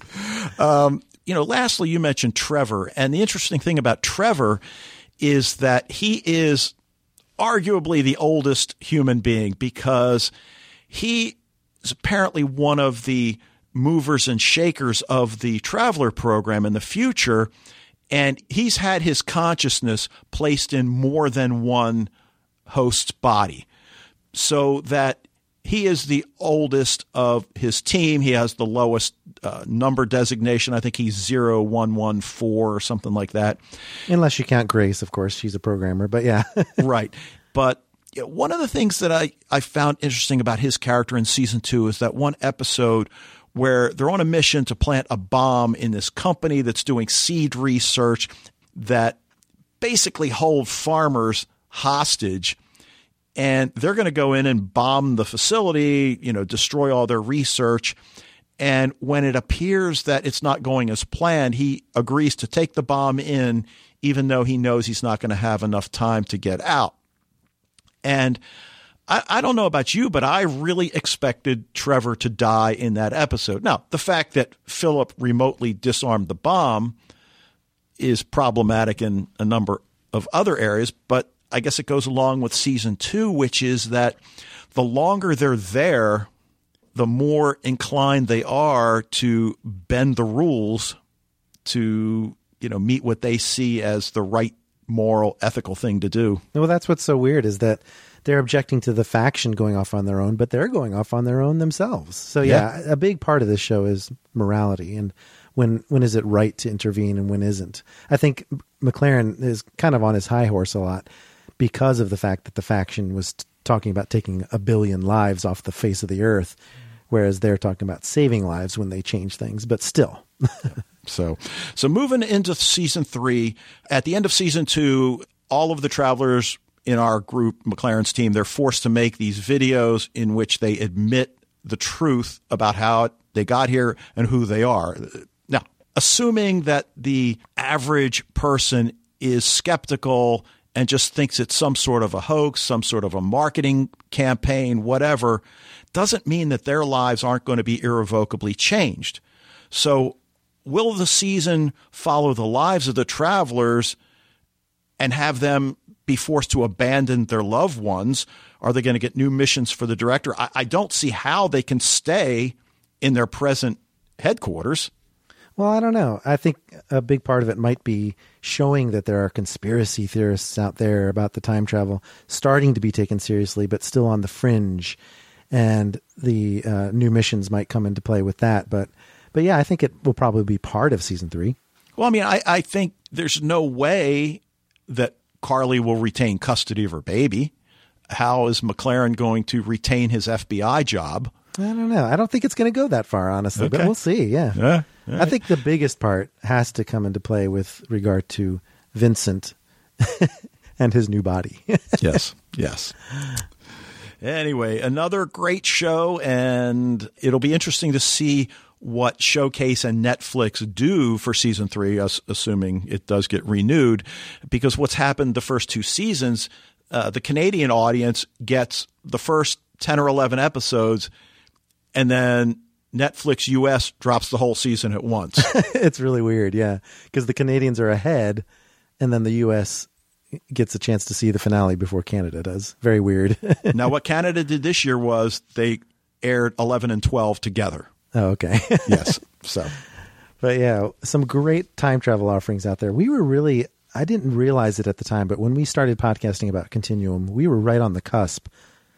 um, you know, lastly, you mentioned Trevor. And the interesting thing about Trevor is that he is arguably the oldest human being because he is apparently one of the movers and shakers of the Traveler program in the future. And he's had his consciousness placed in more than one host's body, so that he is the oldest of his team. He has the lowest uh, number designation. I think he's zero one one four or something like that. Unless you count Grace, of course. She's a programmer, but yeah. Right. But you know, one of the things that I, I found interesting about his character in season two is that one episode where they're on a mission to plant a bomb in this company that's doing seed research that basically hold farmers hostage. And they're going to go in and bomb the facility, you know, destroy all their research. And when it appears that it's not going as planned, he agrees to take the bomb in, even though he knows he's not going to have enough time to get out. And I, I don't know about you, but I really expected Trevor to die in that episode. Now, the fact that Philip remotely disarmed the bomb is problematic in a number of other areas, but I guess it goes along with season two, which is that the longer they're there, the more inclined they are to bend the rules to, you know, meet what they see as the right moral, ethical thing to do. Well, that's what's so weird is that they're objecting to the faction going off on their own, but they're going off on their own themselves. So yeah, yeah. a big part of this show is morality and when when is it right to intervene and when isn't. I think MacLaren is kind of on his high horse a lot because of the fact that the faction was t- talking about taking a billion lives off the face of the earth, whereas they're talking about saving lives when they change things, but still. so, so moving into season three, at the end of season two, all of the travelers in our group, MacLaren's team, they're forced to make these videos in which they admit the truth about how they got here and who they are. Now, assuming that the average person is skeptical and just thinks it's some sort of a hoax, some sort of a marketing campaign, whatever, doesn't mean that their lives aren't going to be irrevocably changed. So will the season follow the lives of the travelers and have them be forced to abandon their loved ones? Are they going to get new missions for the director? I, I don't see how they can stay in their present headquarters. Well, I don't know. I think a big part of it might be showing that there are conspiracy theorists out there about the time travel starting to be taken seriously, but still on the fringe. And the uh, new missions might come into play with that. But, but yeah, I think it will probably be part of season three. Well, I mean, I, I think there's no way that Carly will retain custody of her baby. How is MacLaren going to retain his F B I job? I don't know. I don't think it's going to go that far, honestly, okay. But we'll see. Yeah. yeah right. I think the biggest part has to come into play with regard to Vincent and his new body. Yes. Yes. Anyway, another great show, and it'll be interesting to see what Showcase and Netflix do for season three, assuming it does get renewed, because what's happened the first two seasons, uh, the Canadian audience gets the first ten or eleven episodes, and then Netflix U S drops the whole season at once. It's really weird, yeah, because the Canadians are ahead, and then the U S gets a chance to see the finale before Canada does. Very weird. Now, what Canada did this year was they aired eleven and twelve together. Oh, okay. Yes. So, but yeah, some great time travel offerings out there. We were really, I didn't realize it at the time, but when we started podcasting about Continuum, we were right on the cusp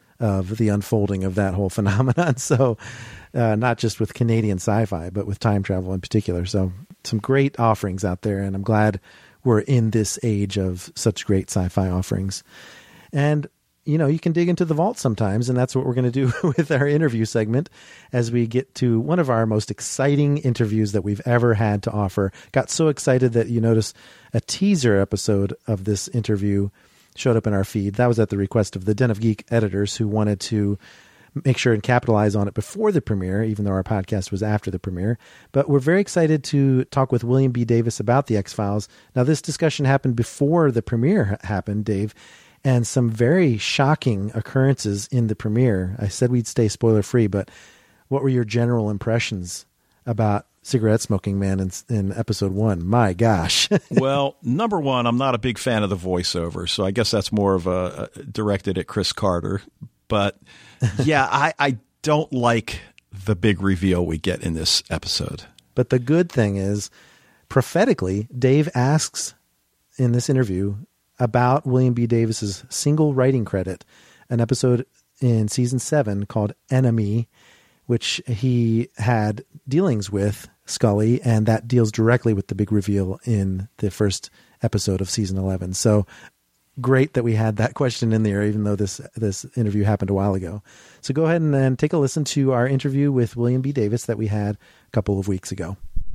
of the unfolding of that whole phenomenon. So, uh, not just with Canadian sci-fi, but with time travel in particular. So some great offerings out there. And I'm glad we're in this age of such great sci-fi offerings. And you know, you can dig into the vault sometimes, and that's what we're going to do with our interview segment as we get to one of our most exciting interviews that we've ever had to offer. Got so excited that you notice a teaser episode of this interview showed up in our feed. That was at the request of the Den of Geek editors who wanted to make sure and capitalize on it before the premiere, even though our podcast was after the premiere. But we're very excited to talk with William B. Davis about the X-Files. Now, this discussion happened before the premiere happened, Dave, and some very shocking occurrences in the premiere. I said we'd stay spoiler free, but what were your general impressions about Cigarette Smoking Man in, in episode one? My gosh. Well, number one, I'm not a big fan of the voiceover, so I guess that's more of a, a directed at Chris Carter. But yeah, I, I don't like the big reveal we get in this episode. But the good thing is, prophetically, Dave asks in this interview about William B. Davis's single writing credit, an episode in season seven called Enemy, which he had dealings with Scully, and that deals directly with the big reveal in the first episode of season eleven. So great that we had that question in there, even though this this interview happened a while ago. So go ahead and then take a listen to our interview with William B. Davis that we had a couple of weeks ago.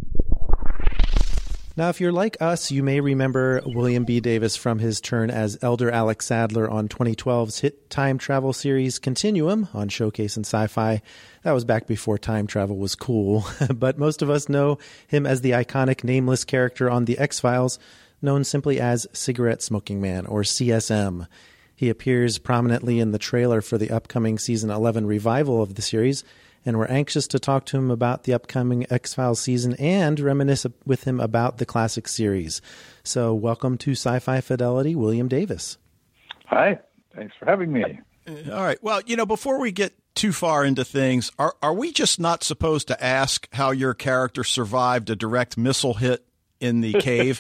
Now, if you're like us, you may remember William B. Davis from his turn as Elder Alex Sadler on twenty twelve's hit time travel series Continuum on Showcase and Sci-Fi. That was back before time travel was cool, but most of us know him as the iconic nameless character on The X-Files, known simply as Cigarette Smoking Man, or C S M. He appears prominently in the trailer for the upcoming season eleven revival of the series, and we're anxious to talk to him about the upcoming X-Files season and reminisce with him about the classic series. So welcome to Sci-Fi Fidelity, William Davis. Hi. Thanks for having me. All right. Well, you know, before we get too far into things, are are we just not supposed to ask how your character survived a direct missile hit in the cave?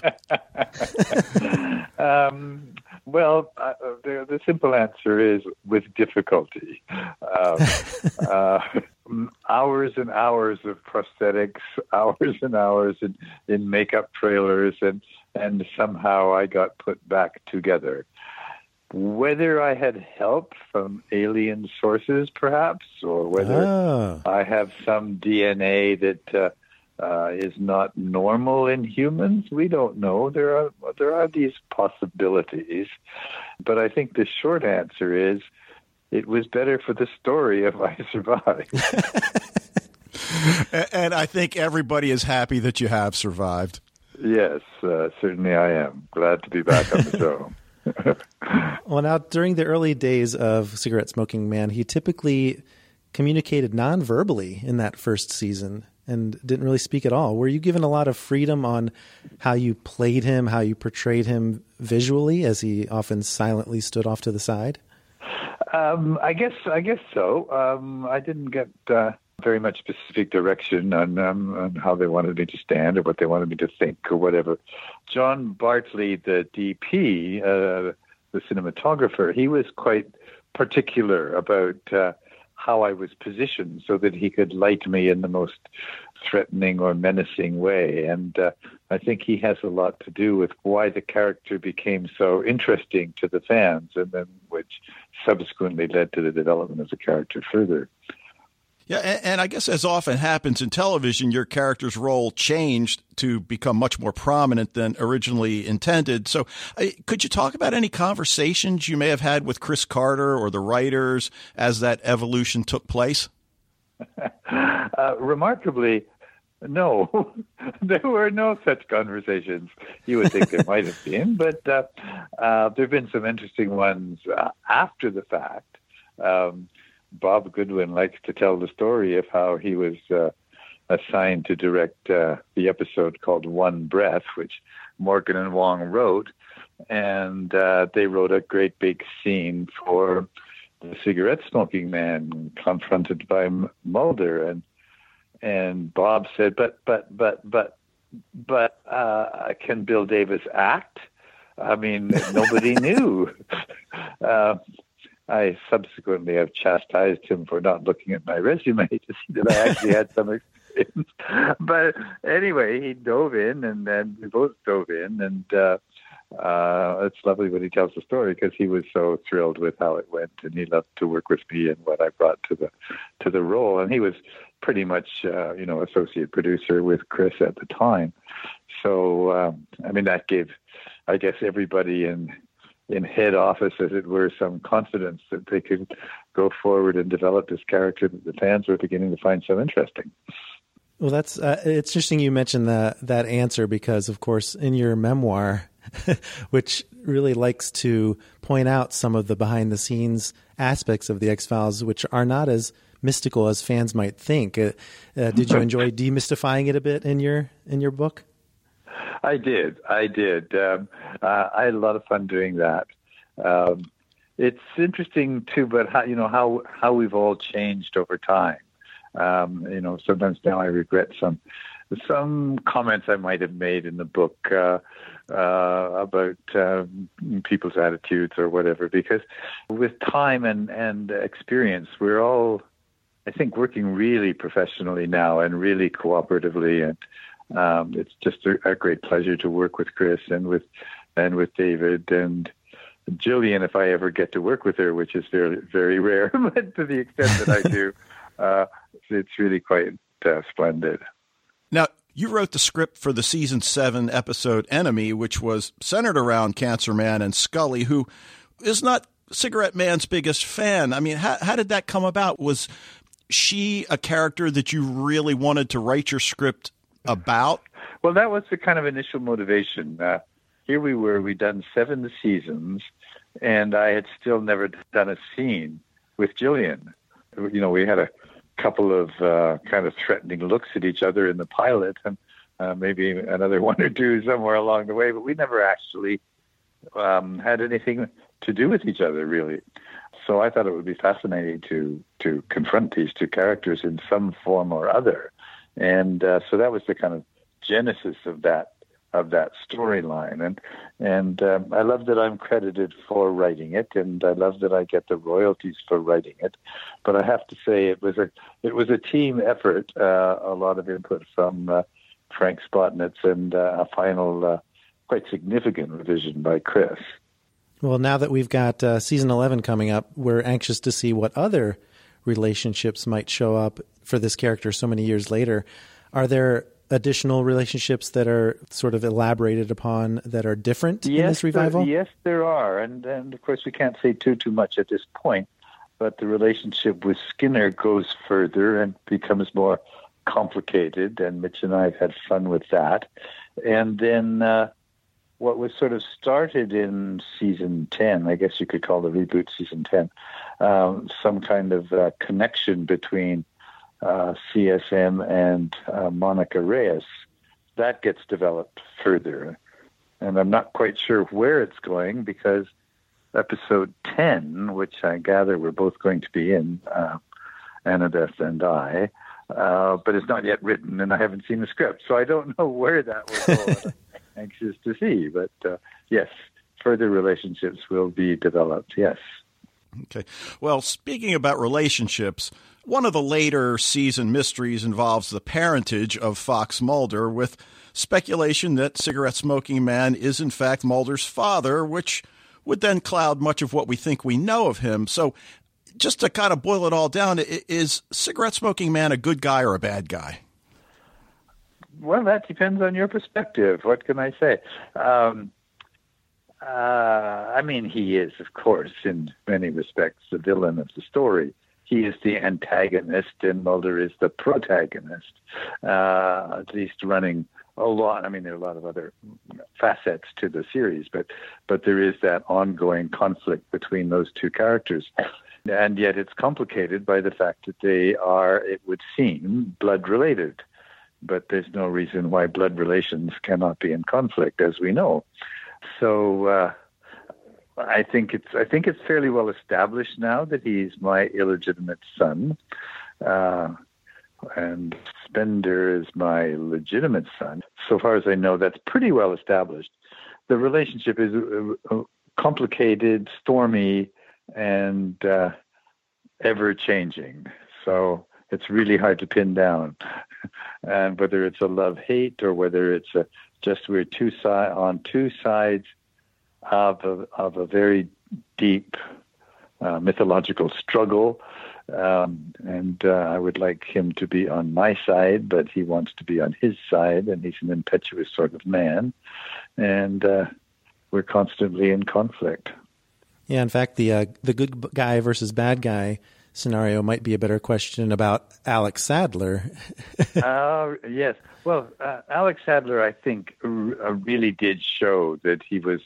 um, well, uh, the, the simple answer is with difficulty. Um, uh, hours and hours of prosthetics, hours and hours in, in makeup trailers, and, and somehow I got put back together. Whether I had help from alien sources, perhaps, or whether oh. I have some D N A that uh, uh, is not normal in humans, we don't know. There are there are these possibilities, but I think the short answer is it was better for the story if I survived. And I think everybody is happy that you have survived. Yes, uh, certainly I am. Glad to be back on the show. Well, now, during the early days of Cigarette Smoking Man, he typically communicated non-verbally in that first season and didn't really speak at all. Were you given a lot of freedom on how you played him, how you portrayed him visually, as he often silently stood off to the side? Um, I guess I guess so. Um, I didn't get uh, very much specific direction on, um, on how they wanted me to stand or what they wanted me to think or whatever. John Bartley, the D P, uh, the cinematographer, he was quite particular about uh, how I was positioned so that he could light me in the most threatening or menacing way. And uh, I think he has a lot to do with why the character became so interesting to the fans, and then which subsequently led to the development of the character further. Yeah, and, and I guess as often happens in television, your character's role changed to become much more prominent than originally intended. So uh, could you talk about any conversations you may have had with Chris Carter or the writers as that evolution took place? uh, remarkably, no. There were no such conversations. You would think there might have been, but uh, uh, there have been some interesting ones uh, after the fact. Um, Bob Goodwin likes to tell the story of how he was uh, assigned to direct uh, the episode called One Breath, which Morgan and Wong wrote, and uh, they wrote a great big scene for the cigarette smoking man confronted by Mulder, and and Bob said, "But but but but but uh, can Bill Davis act? I mean, nobody knew." Uh, I subsequently have chastised him for not looking at my resume to see that I actually had some experience. But anyway, he dove in, and then we both dove in, and uh, uh, it's lovely when he tells the story because he was so thrilled with how it went, and he loved to work with me and what I brought to the to the role. And he was pretty much, uh, you know, associate producer with Chris at the time. So, um, I mean, that gave, I guess, everybody in in head office, as it were, some confidence that they could go forward and develop this character that the fans were beginning to find so interesting. Well, that's uh, it's interesting you mentioned that that answer because, of course, in your memoir, which really likes to point out some of the behind-the-scenes aspects of the X-Files, which are not as mystical as fans might think. Uh, uh, did you enjoy demystifying it a bit in your in your book? I did. I did. Um, uh, I had a lot of fun doing that. Um, it's interesting too, but how, you know, how, how we've all changed over time. Um, you know, sometimes now I regret some, some comments I might have made in the book, uh, uh, about, uh, people's attitudes or whatever, because with time and, and experience, we're all, I think, working really professionally now and really cooperatively, and, Um, it's just a, a great pleasure to work with Chris and with and with David, and Gillian, if I ever get to work with her, which is very, very rare, but to the extent that I do, uh, it's really quite uh, splendid. Now, you wrote the script for the season seven episode Enemy, which was centered around Cancer Man and Scully, who is not Cigarette Man's biggest fan. I mean, how, how did that come about? Was she a character that you really wanted to write your script about? Well, that was the kind of initial motivation. Uh, here we were, we'd done seven seasons, and I had still never done a scene with Gillian. You know, we had a couple of uh, kind of threatening looks at each other in the pilot, and uh, maybe another one or two somewhere along the way, but we never actually um, had anything to do with each other, really. So I thought it would be fascinating to to confront these two characters in some form or other. And uh, so that was the kind of genesis of that of that storyline. And and um, I love that I'm credited for writing it, and I love that I get the royalties for writing it. But I have to say it was a it was a team effort, uh, a lot of input from uh, Frank Spotnitz, and uh, a final uh, quite significant revision by Chris. Well, now that we've got uh, season eleven coming up, we're anxious to see what other relationships might show up for this character so many years later. Are there additional relationships that are sort of elaborated upon that are different yes, in this revival? There, yes, there are. And, and, of course, we can't say too, too much at this point. But the relationship with Skinner goes further and becomes more complicated. And Mitch and I have had fun with that. And then uh, what was sort of started in season ten, I guess you could call the reboot season ten, um, some kind of uh, connection between uh, C S M and uh, Monica Reyes, that gets developed further. And I'm not quite sure where it's going, because episode ten, which I gather we're both going to be in, uh, Annabeth and I, uh, but it's not yet written, and I haven't seen the script, so I don't know where that will go. I'm anxious to see, but uh, yes, further relationships will be developed, yes. Okay. Well, speaking about relationships, one of the later season mysteries involves the parentage of Fox Mulder, with speculation that cigarette-smoking man is in fact Mulder's father, which would then cloud much of what we think we know of him. So just to kind of boil it all down, is cigarette-smoking man a good guy or a bad guy? Well, that depends on your perspective. What can I say? Um, uh, I mean, he is, of course, in many respects, the villain of the story. He is the antagonist, and Mulder is the protagonist, uh, at least running a lot. I mean, there are a lot of other facets to the series, but but there is that ongoing conflict between those two characters. And yet it's complicated by the fact that they are, it would seem, blood-related. But there's no reason why blood relations cannot be in conflict, as we know. So uh, I think it's I think it's fairly well established now that he's my illegitimate son, uh, and Spender is my legitimate son. So far as I know, that's pretty well established. The relationship is uh, complicated, stormy, and uh, ever-changing. So it's really hard to pin down. And whether it's a love-hate or whether it's a, just we're two si- on two sides of a, of a very deep uh, mythological struggle. Um, and uh, I would like him to be on my side, but he wants to be on his side, and he's an impetuous sort of man. And uh, we're constantly in conflict. Yeah, in fact, the uh, the good guy versus bad guy scenario might be a better question about Alex Sadler. uh, yes. Well, uh, Alex Sadler, I think, r- really did show that he was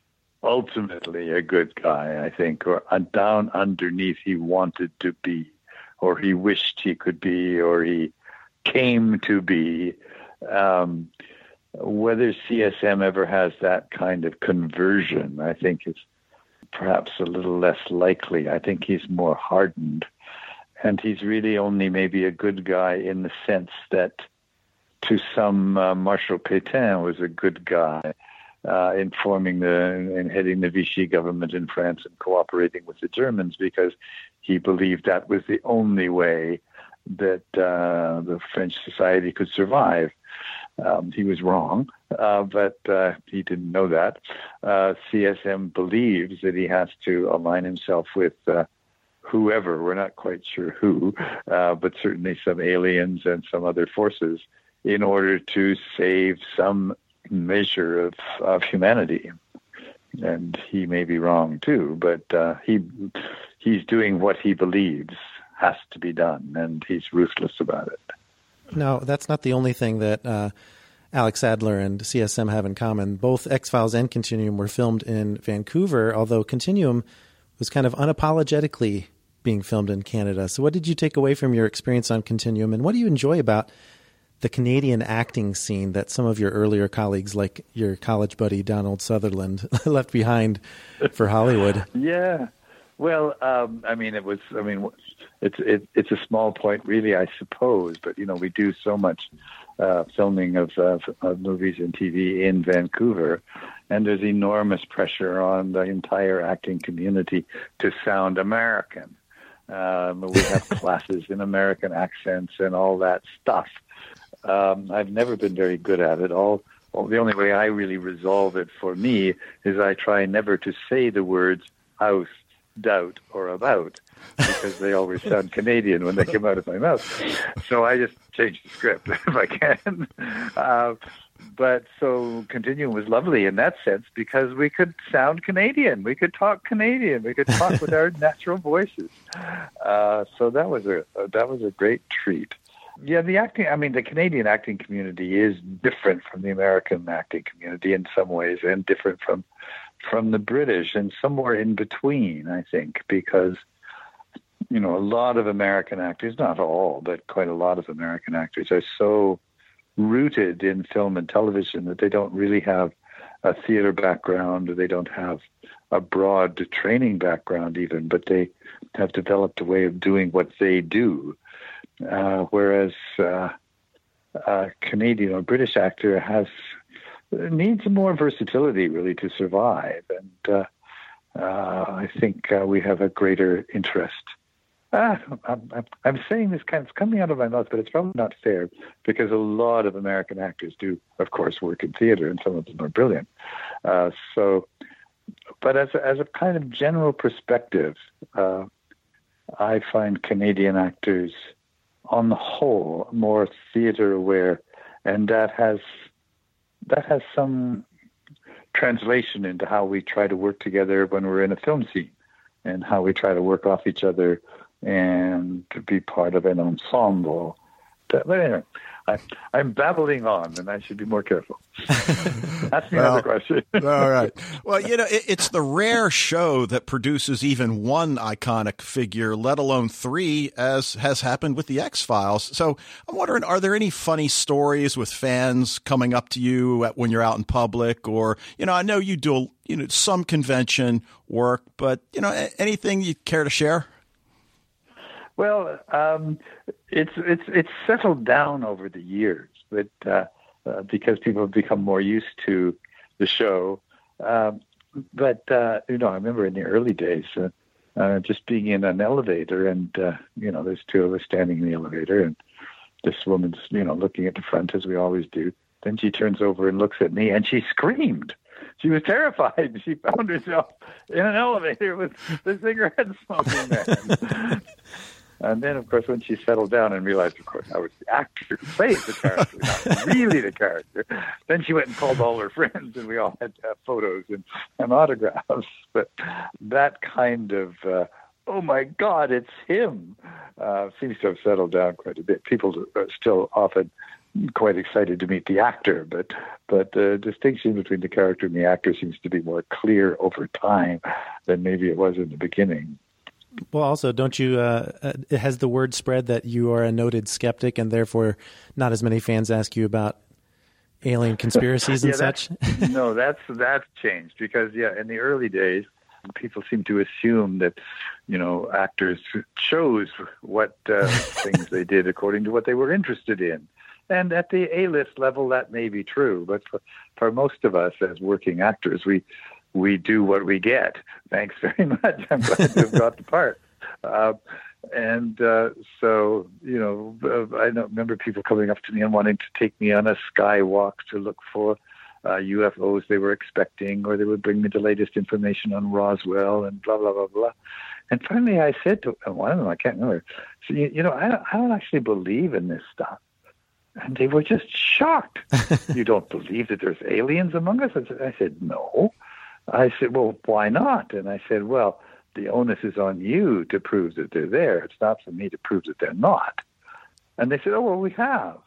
ultimately a good guy, I think, or uh, down underneath he wanted to be, or he wished he could be, or he came to be. Um, whether C S M ever has that kind of conversion, I think is perhaps a little less likely. I think he's more hardened, and he's really only maybe a good guy in the sense that to some uh, Marshal Pétain was a good guy uh, in forming the in heading the Vichy government in France and cooperating with the Germans, because he believed that was the only way that uh, the French society could survive. Um, he was wrong, uh, but uh, he didn't know that. Uh, C S M believes that he has to align himself with uh, whoever, we're not quite sure who, uh, but certainly some aliens and some other forces in order to save some measure of, of humanity. And he may be wrong too, but uh, he he's doing what he believes has to be done, and he's ruthless about it. No, that's not the only thing that uh, Alex Adler and C S M have in common. Both X-Files and Continuum were filmed in Vancouver, although Continuum was kind of unapologetically being filmed in Canada. So what did you take away from your experience on Continuum, and what do you enjoy about the Canadian acting scene that some of your earlier colleagues, like your college buddy Donald Sutherland, left behind for Hollywood? Yeah. Well, um, I mean, it was, I mean, it's it, it's a small point, really, I suppose. But, you know, we do so much uh, filming of, uh, of movies and T V in Vancouver, and there's enormous pressure on the entire acting community to sound American. Um, we have classes in American accents and all that stuff. Um, I've never been very good at it. All, all the only way I really resolve it for me is I try never to say the words house, doubt, or about, because they always sound Canadian when they come out of my mouth. So I just change the script if I can. Uh, but so Continuum was lovely in that sense because we could sound Canadian. We could talk Canadian. We could talk with our natural voices. Uh, so that was a that was a great treat. Yeah, the acting, I mean, the Canadian acting community is different from the American acting community in some ways, and different from from the British, and somewhere in between, I think, because, you know, a lot of American actors, not all, but quite a lot of American actors are so rooted in film and television that they don't really have a theater background, or they don't have a broad training background even, but they have developed a way of doing what they do. Uh, whereas uh, a Canadian or British actor has needs more versatility really to survive, and uh, uh, I think uh, we have a greater interest. Ah, I'm, I'm, I'm saying this kind of coming out of my mouth, but it's probably not fair because a lot of American actors do, of course, work in theater, and some of them are brilliant. Uh, so, but as a, as a kind of general perspective, uh, I find Canadian actors, on the whole, more theater aware, and that has that has some translation into how we try to work together when we're in a film scene, and how we try to work off each other and to be part of an ensemble. But anyway, I, I'm babbling on, and I should be more careful. Ask me well, another question. All right. Well, you know, it, it's the rare show that produces even one iconic figure, let alone three, as has happened with the X-Files. So I'm wondering, are there any funny stories with fans coming up to you at, when you're out in public? Or, you know, I know you do, you know, some convention work, but, you know, anything you care to share? Well, um, it's it's it's settled down over the years, but uh, uh, because people have become more used to the show. Um, but uh, you know, I remember in the early days, uh, uh, just being in an elevator, and uh, you know, there's two of us standing in the elevator, and this woman's, you know, looking at the front as we always do. Then she turns over and looks at me, and she screamed. She was terrified. She found herself in an elevator with the cigarette smoking man. And then, of course, when she settled down and realized, of course, I was the actor who played the character, not really the character, then she went and called all her friends, and we all had to have photos and, and autographs. But that kind of, uh, oh, my God, it's him, uh, seems to have settled down quite a bit. People are still often quite excited to meet the actor, but but the distinction between the character and the actor seems to be more clear over time than maybe it was in the beginning. Well, also, don't you, uh, uh, has the word spread that you are a noted skeptic, and therefore not as many fans ask you about alien conspiracies and yeah, such? No, that's that's changed because, yeah, in the early days, people seem to assume that, you know, actors chose what uh, things they did according to what they were interested in. And at the A-list level, that may be true, but for, for most of us as working actors, we we do what we get. Thanks very much. I'm glad to have got the part. Uh, and uh, so, you know, uh, I don't remember people coming up to me and wanting to take me on a skywalk to look for uh, U F Os they were expecting, or they would bring me the latest information on Roswell and blah, blah, blah, blah. And finally I said to one of them, I can't remember, so, you, you know, I don't, I don't actually believe in this stuff. And they were just shocked. You don't believe that there's aliens among us? I said, no. I said, well, why not? And I said, well, the onus is on you to prove that they're there. It's not for me to prove that they're not. And they said, oh, well, we have.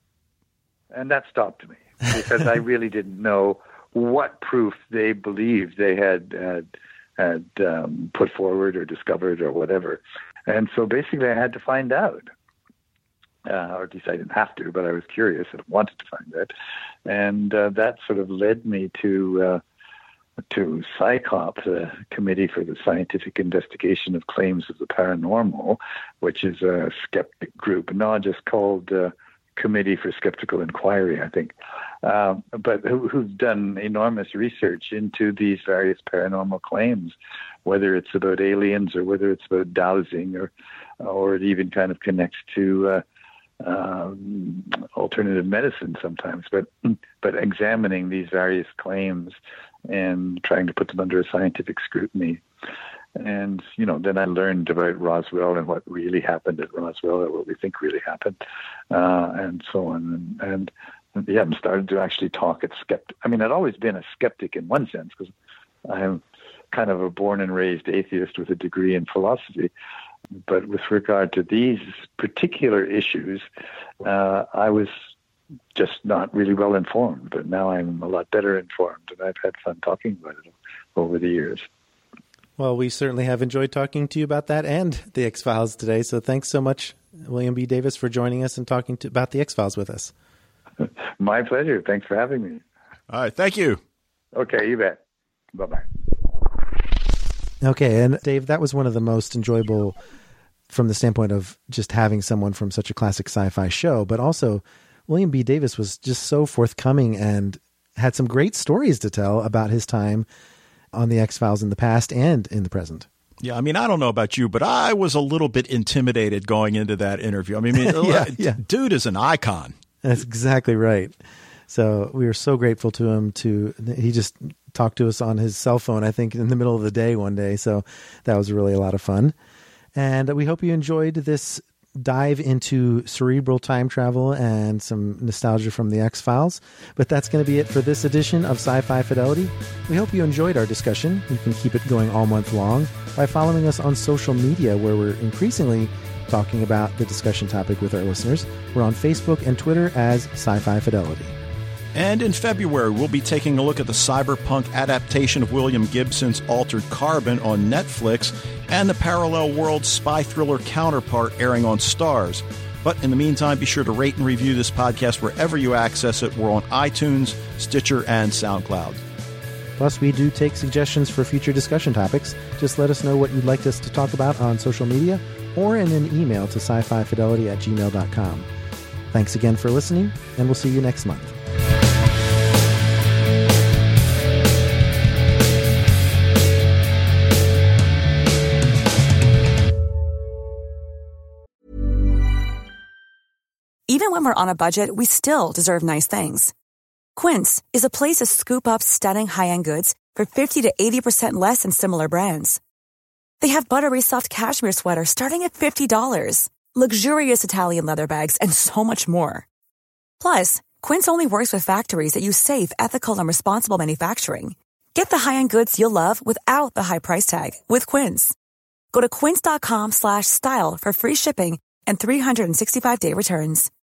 And that stopped me because I really didn't know what proof they believed they had had, had um, put forward or discovered or whatever. And so basically I had to find out. Uh, or at least I didn't have to, but I was curious and wanted to find out. And uh, that sort of led me to uh, to CSICOP, the Committee for the Scientific Investigation of Claims of the Paranormal, which is a skeptic group, not just called uh, Committee for Skeptical Inquiry, I think, um, but who, who've done enormous research into these various paranormal claims, whether it's about aliens or whether it's about dowsing, or or it even kind of connects to uh, um, alternative medicine sometimes, but but examining these various claims and trying to put them under a scientific scrutiny. And, you know, then I learned about Roswell and what really happened at Roswell, or what we think really happened, uh, and so on. And, and yeah, I'm starting to actually talk at skeptic. I mean, I'd always been a skeptic in one sense, because I'm kind of a born and raised atheist with a degree in philosophy. But with regard to these particular issues, uh, I was just not really well informed. But now I'm a lot better informed, and I've had fun talking about it over the years. Well, we certainly have enjoyed talking to you about that and the X-Files today. So thanks so much, William B. Davis, for joining us and talking to, about the X-Files with us. My pleasure. Thanks for having me. All right. Thank you. Okay, you bet. Bye-bye. Okay, and Dave, that was one of the most enjoyable from the standpoint of just having someone from such a classic sci-fi show, but also William B. Davis was just so forthcoming and had some great stories to tell about his time on the X-Files in the past and in the present. Yeah, I mean, I don't know about you, but I was a little bit intimidated going into that interview. I mean, yeah, yeah. Dude is an icon. That's exactly right. So we were so grateful to him. To he just talked to us on his cell phone, I think, in the middle of the day one day. So that was really a lot of fun. And we hope you enjoyed this dive into cerebral time travel and some nostalgia from the X-Files. But that's going to be it for this edition of Sci-Fi Fidelity. We hope you enjoyed our discussion. You can keep it going all month long by following us on social media, where we're increasingly talking about the discussion topic with our listeners. We're on Facebook and Twitter as Sci-Fi Fidelity. And in February, we'll be taking a look at the cyberpunk adaptation of William Gibson's Altered Carbon on Netflix and the parallel world spy thriller Counterpart airing on Starz. But in the meantime, be sure to rate and review this podcast wherever you access it. We're on iTunes, Stitcher, and SoundCloud. Plus, we do take suggestions for future discussion topics. Just let us know what you'd like us to talk about on social media or in an email to sci fi fidelity at gmail dot com. Thanks again for listening, and we'll see you next month. Even when we're on a budget, we still deserve nice things. Quince is a place to scoop up stunning high-end goods for fifty to eighty percent less than similar brands. They have buttery soft cashmere sweaters starting at fifty dollars, luxurious Italian leather bags, and so much more. Plus, Quince only works with factories that use safe, ethical, and responsible manufacturing. Get the high-end goods you'll love without the high price tag with Quince. Go to quince dot com slash style for free shipping and three hundred sixty-five day returns.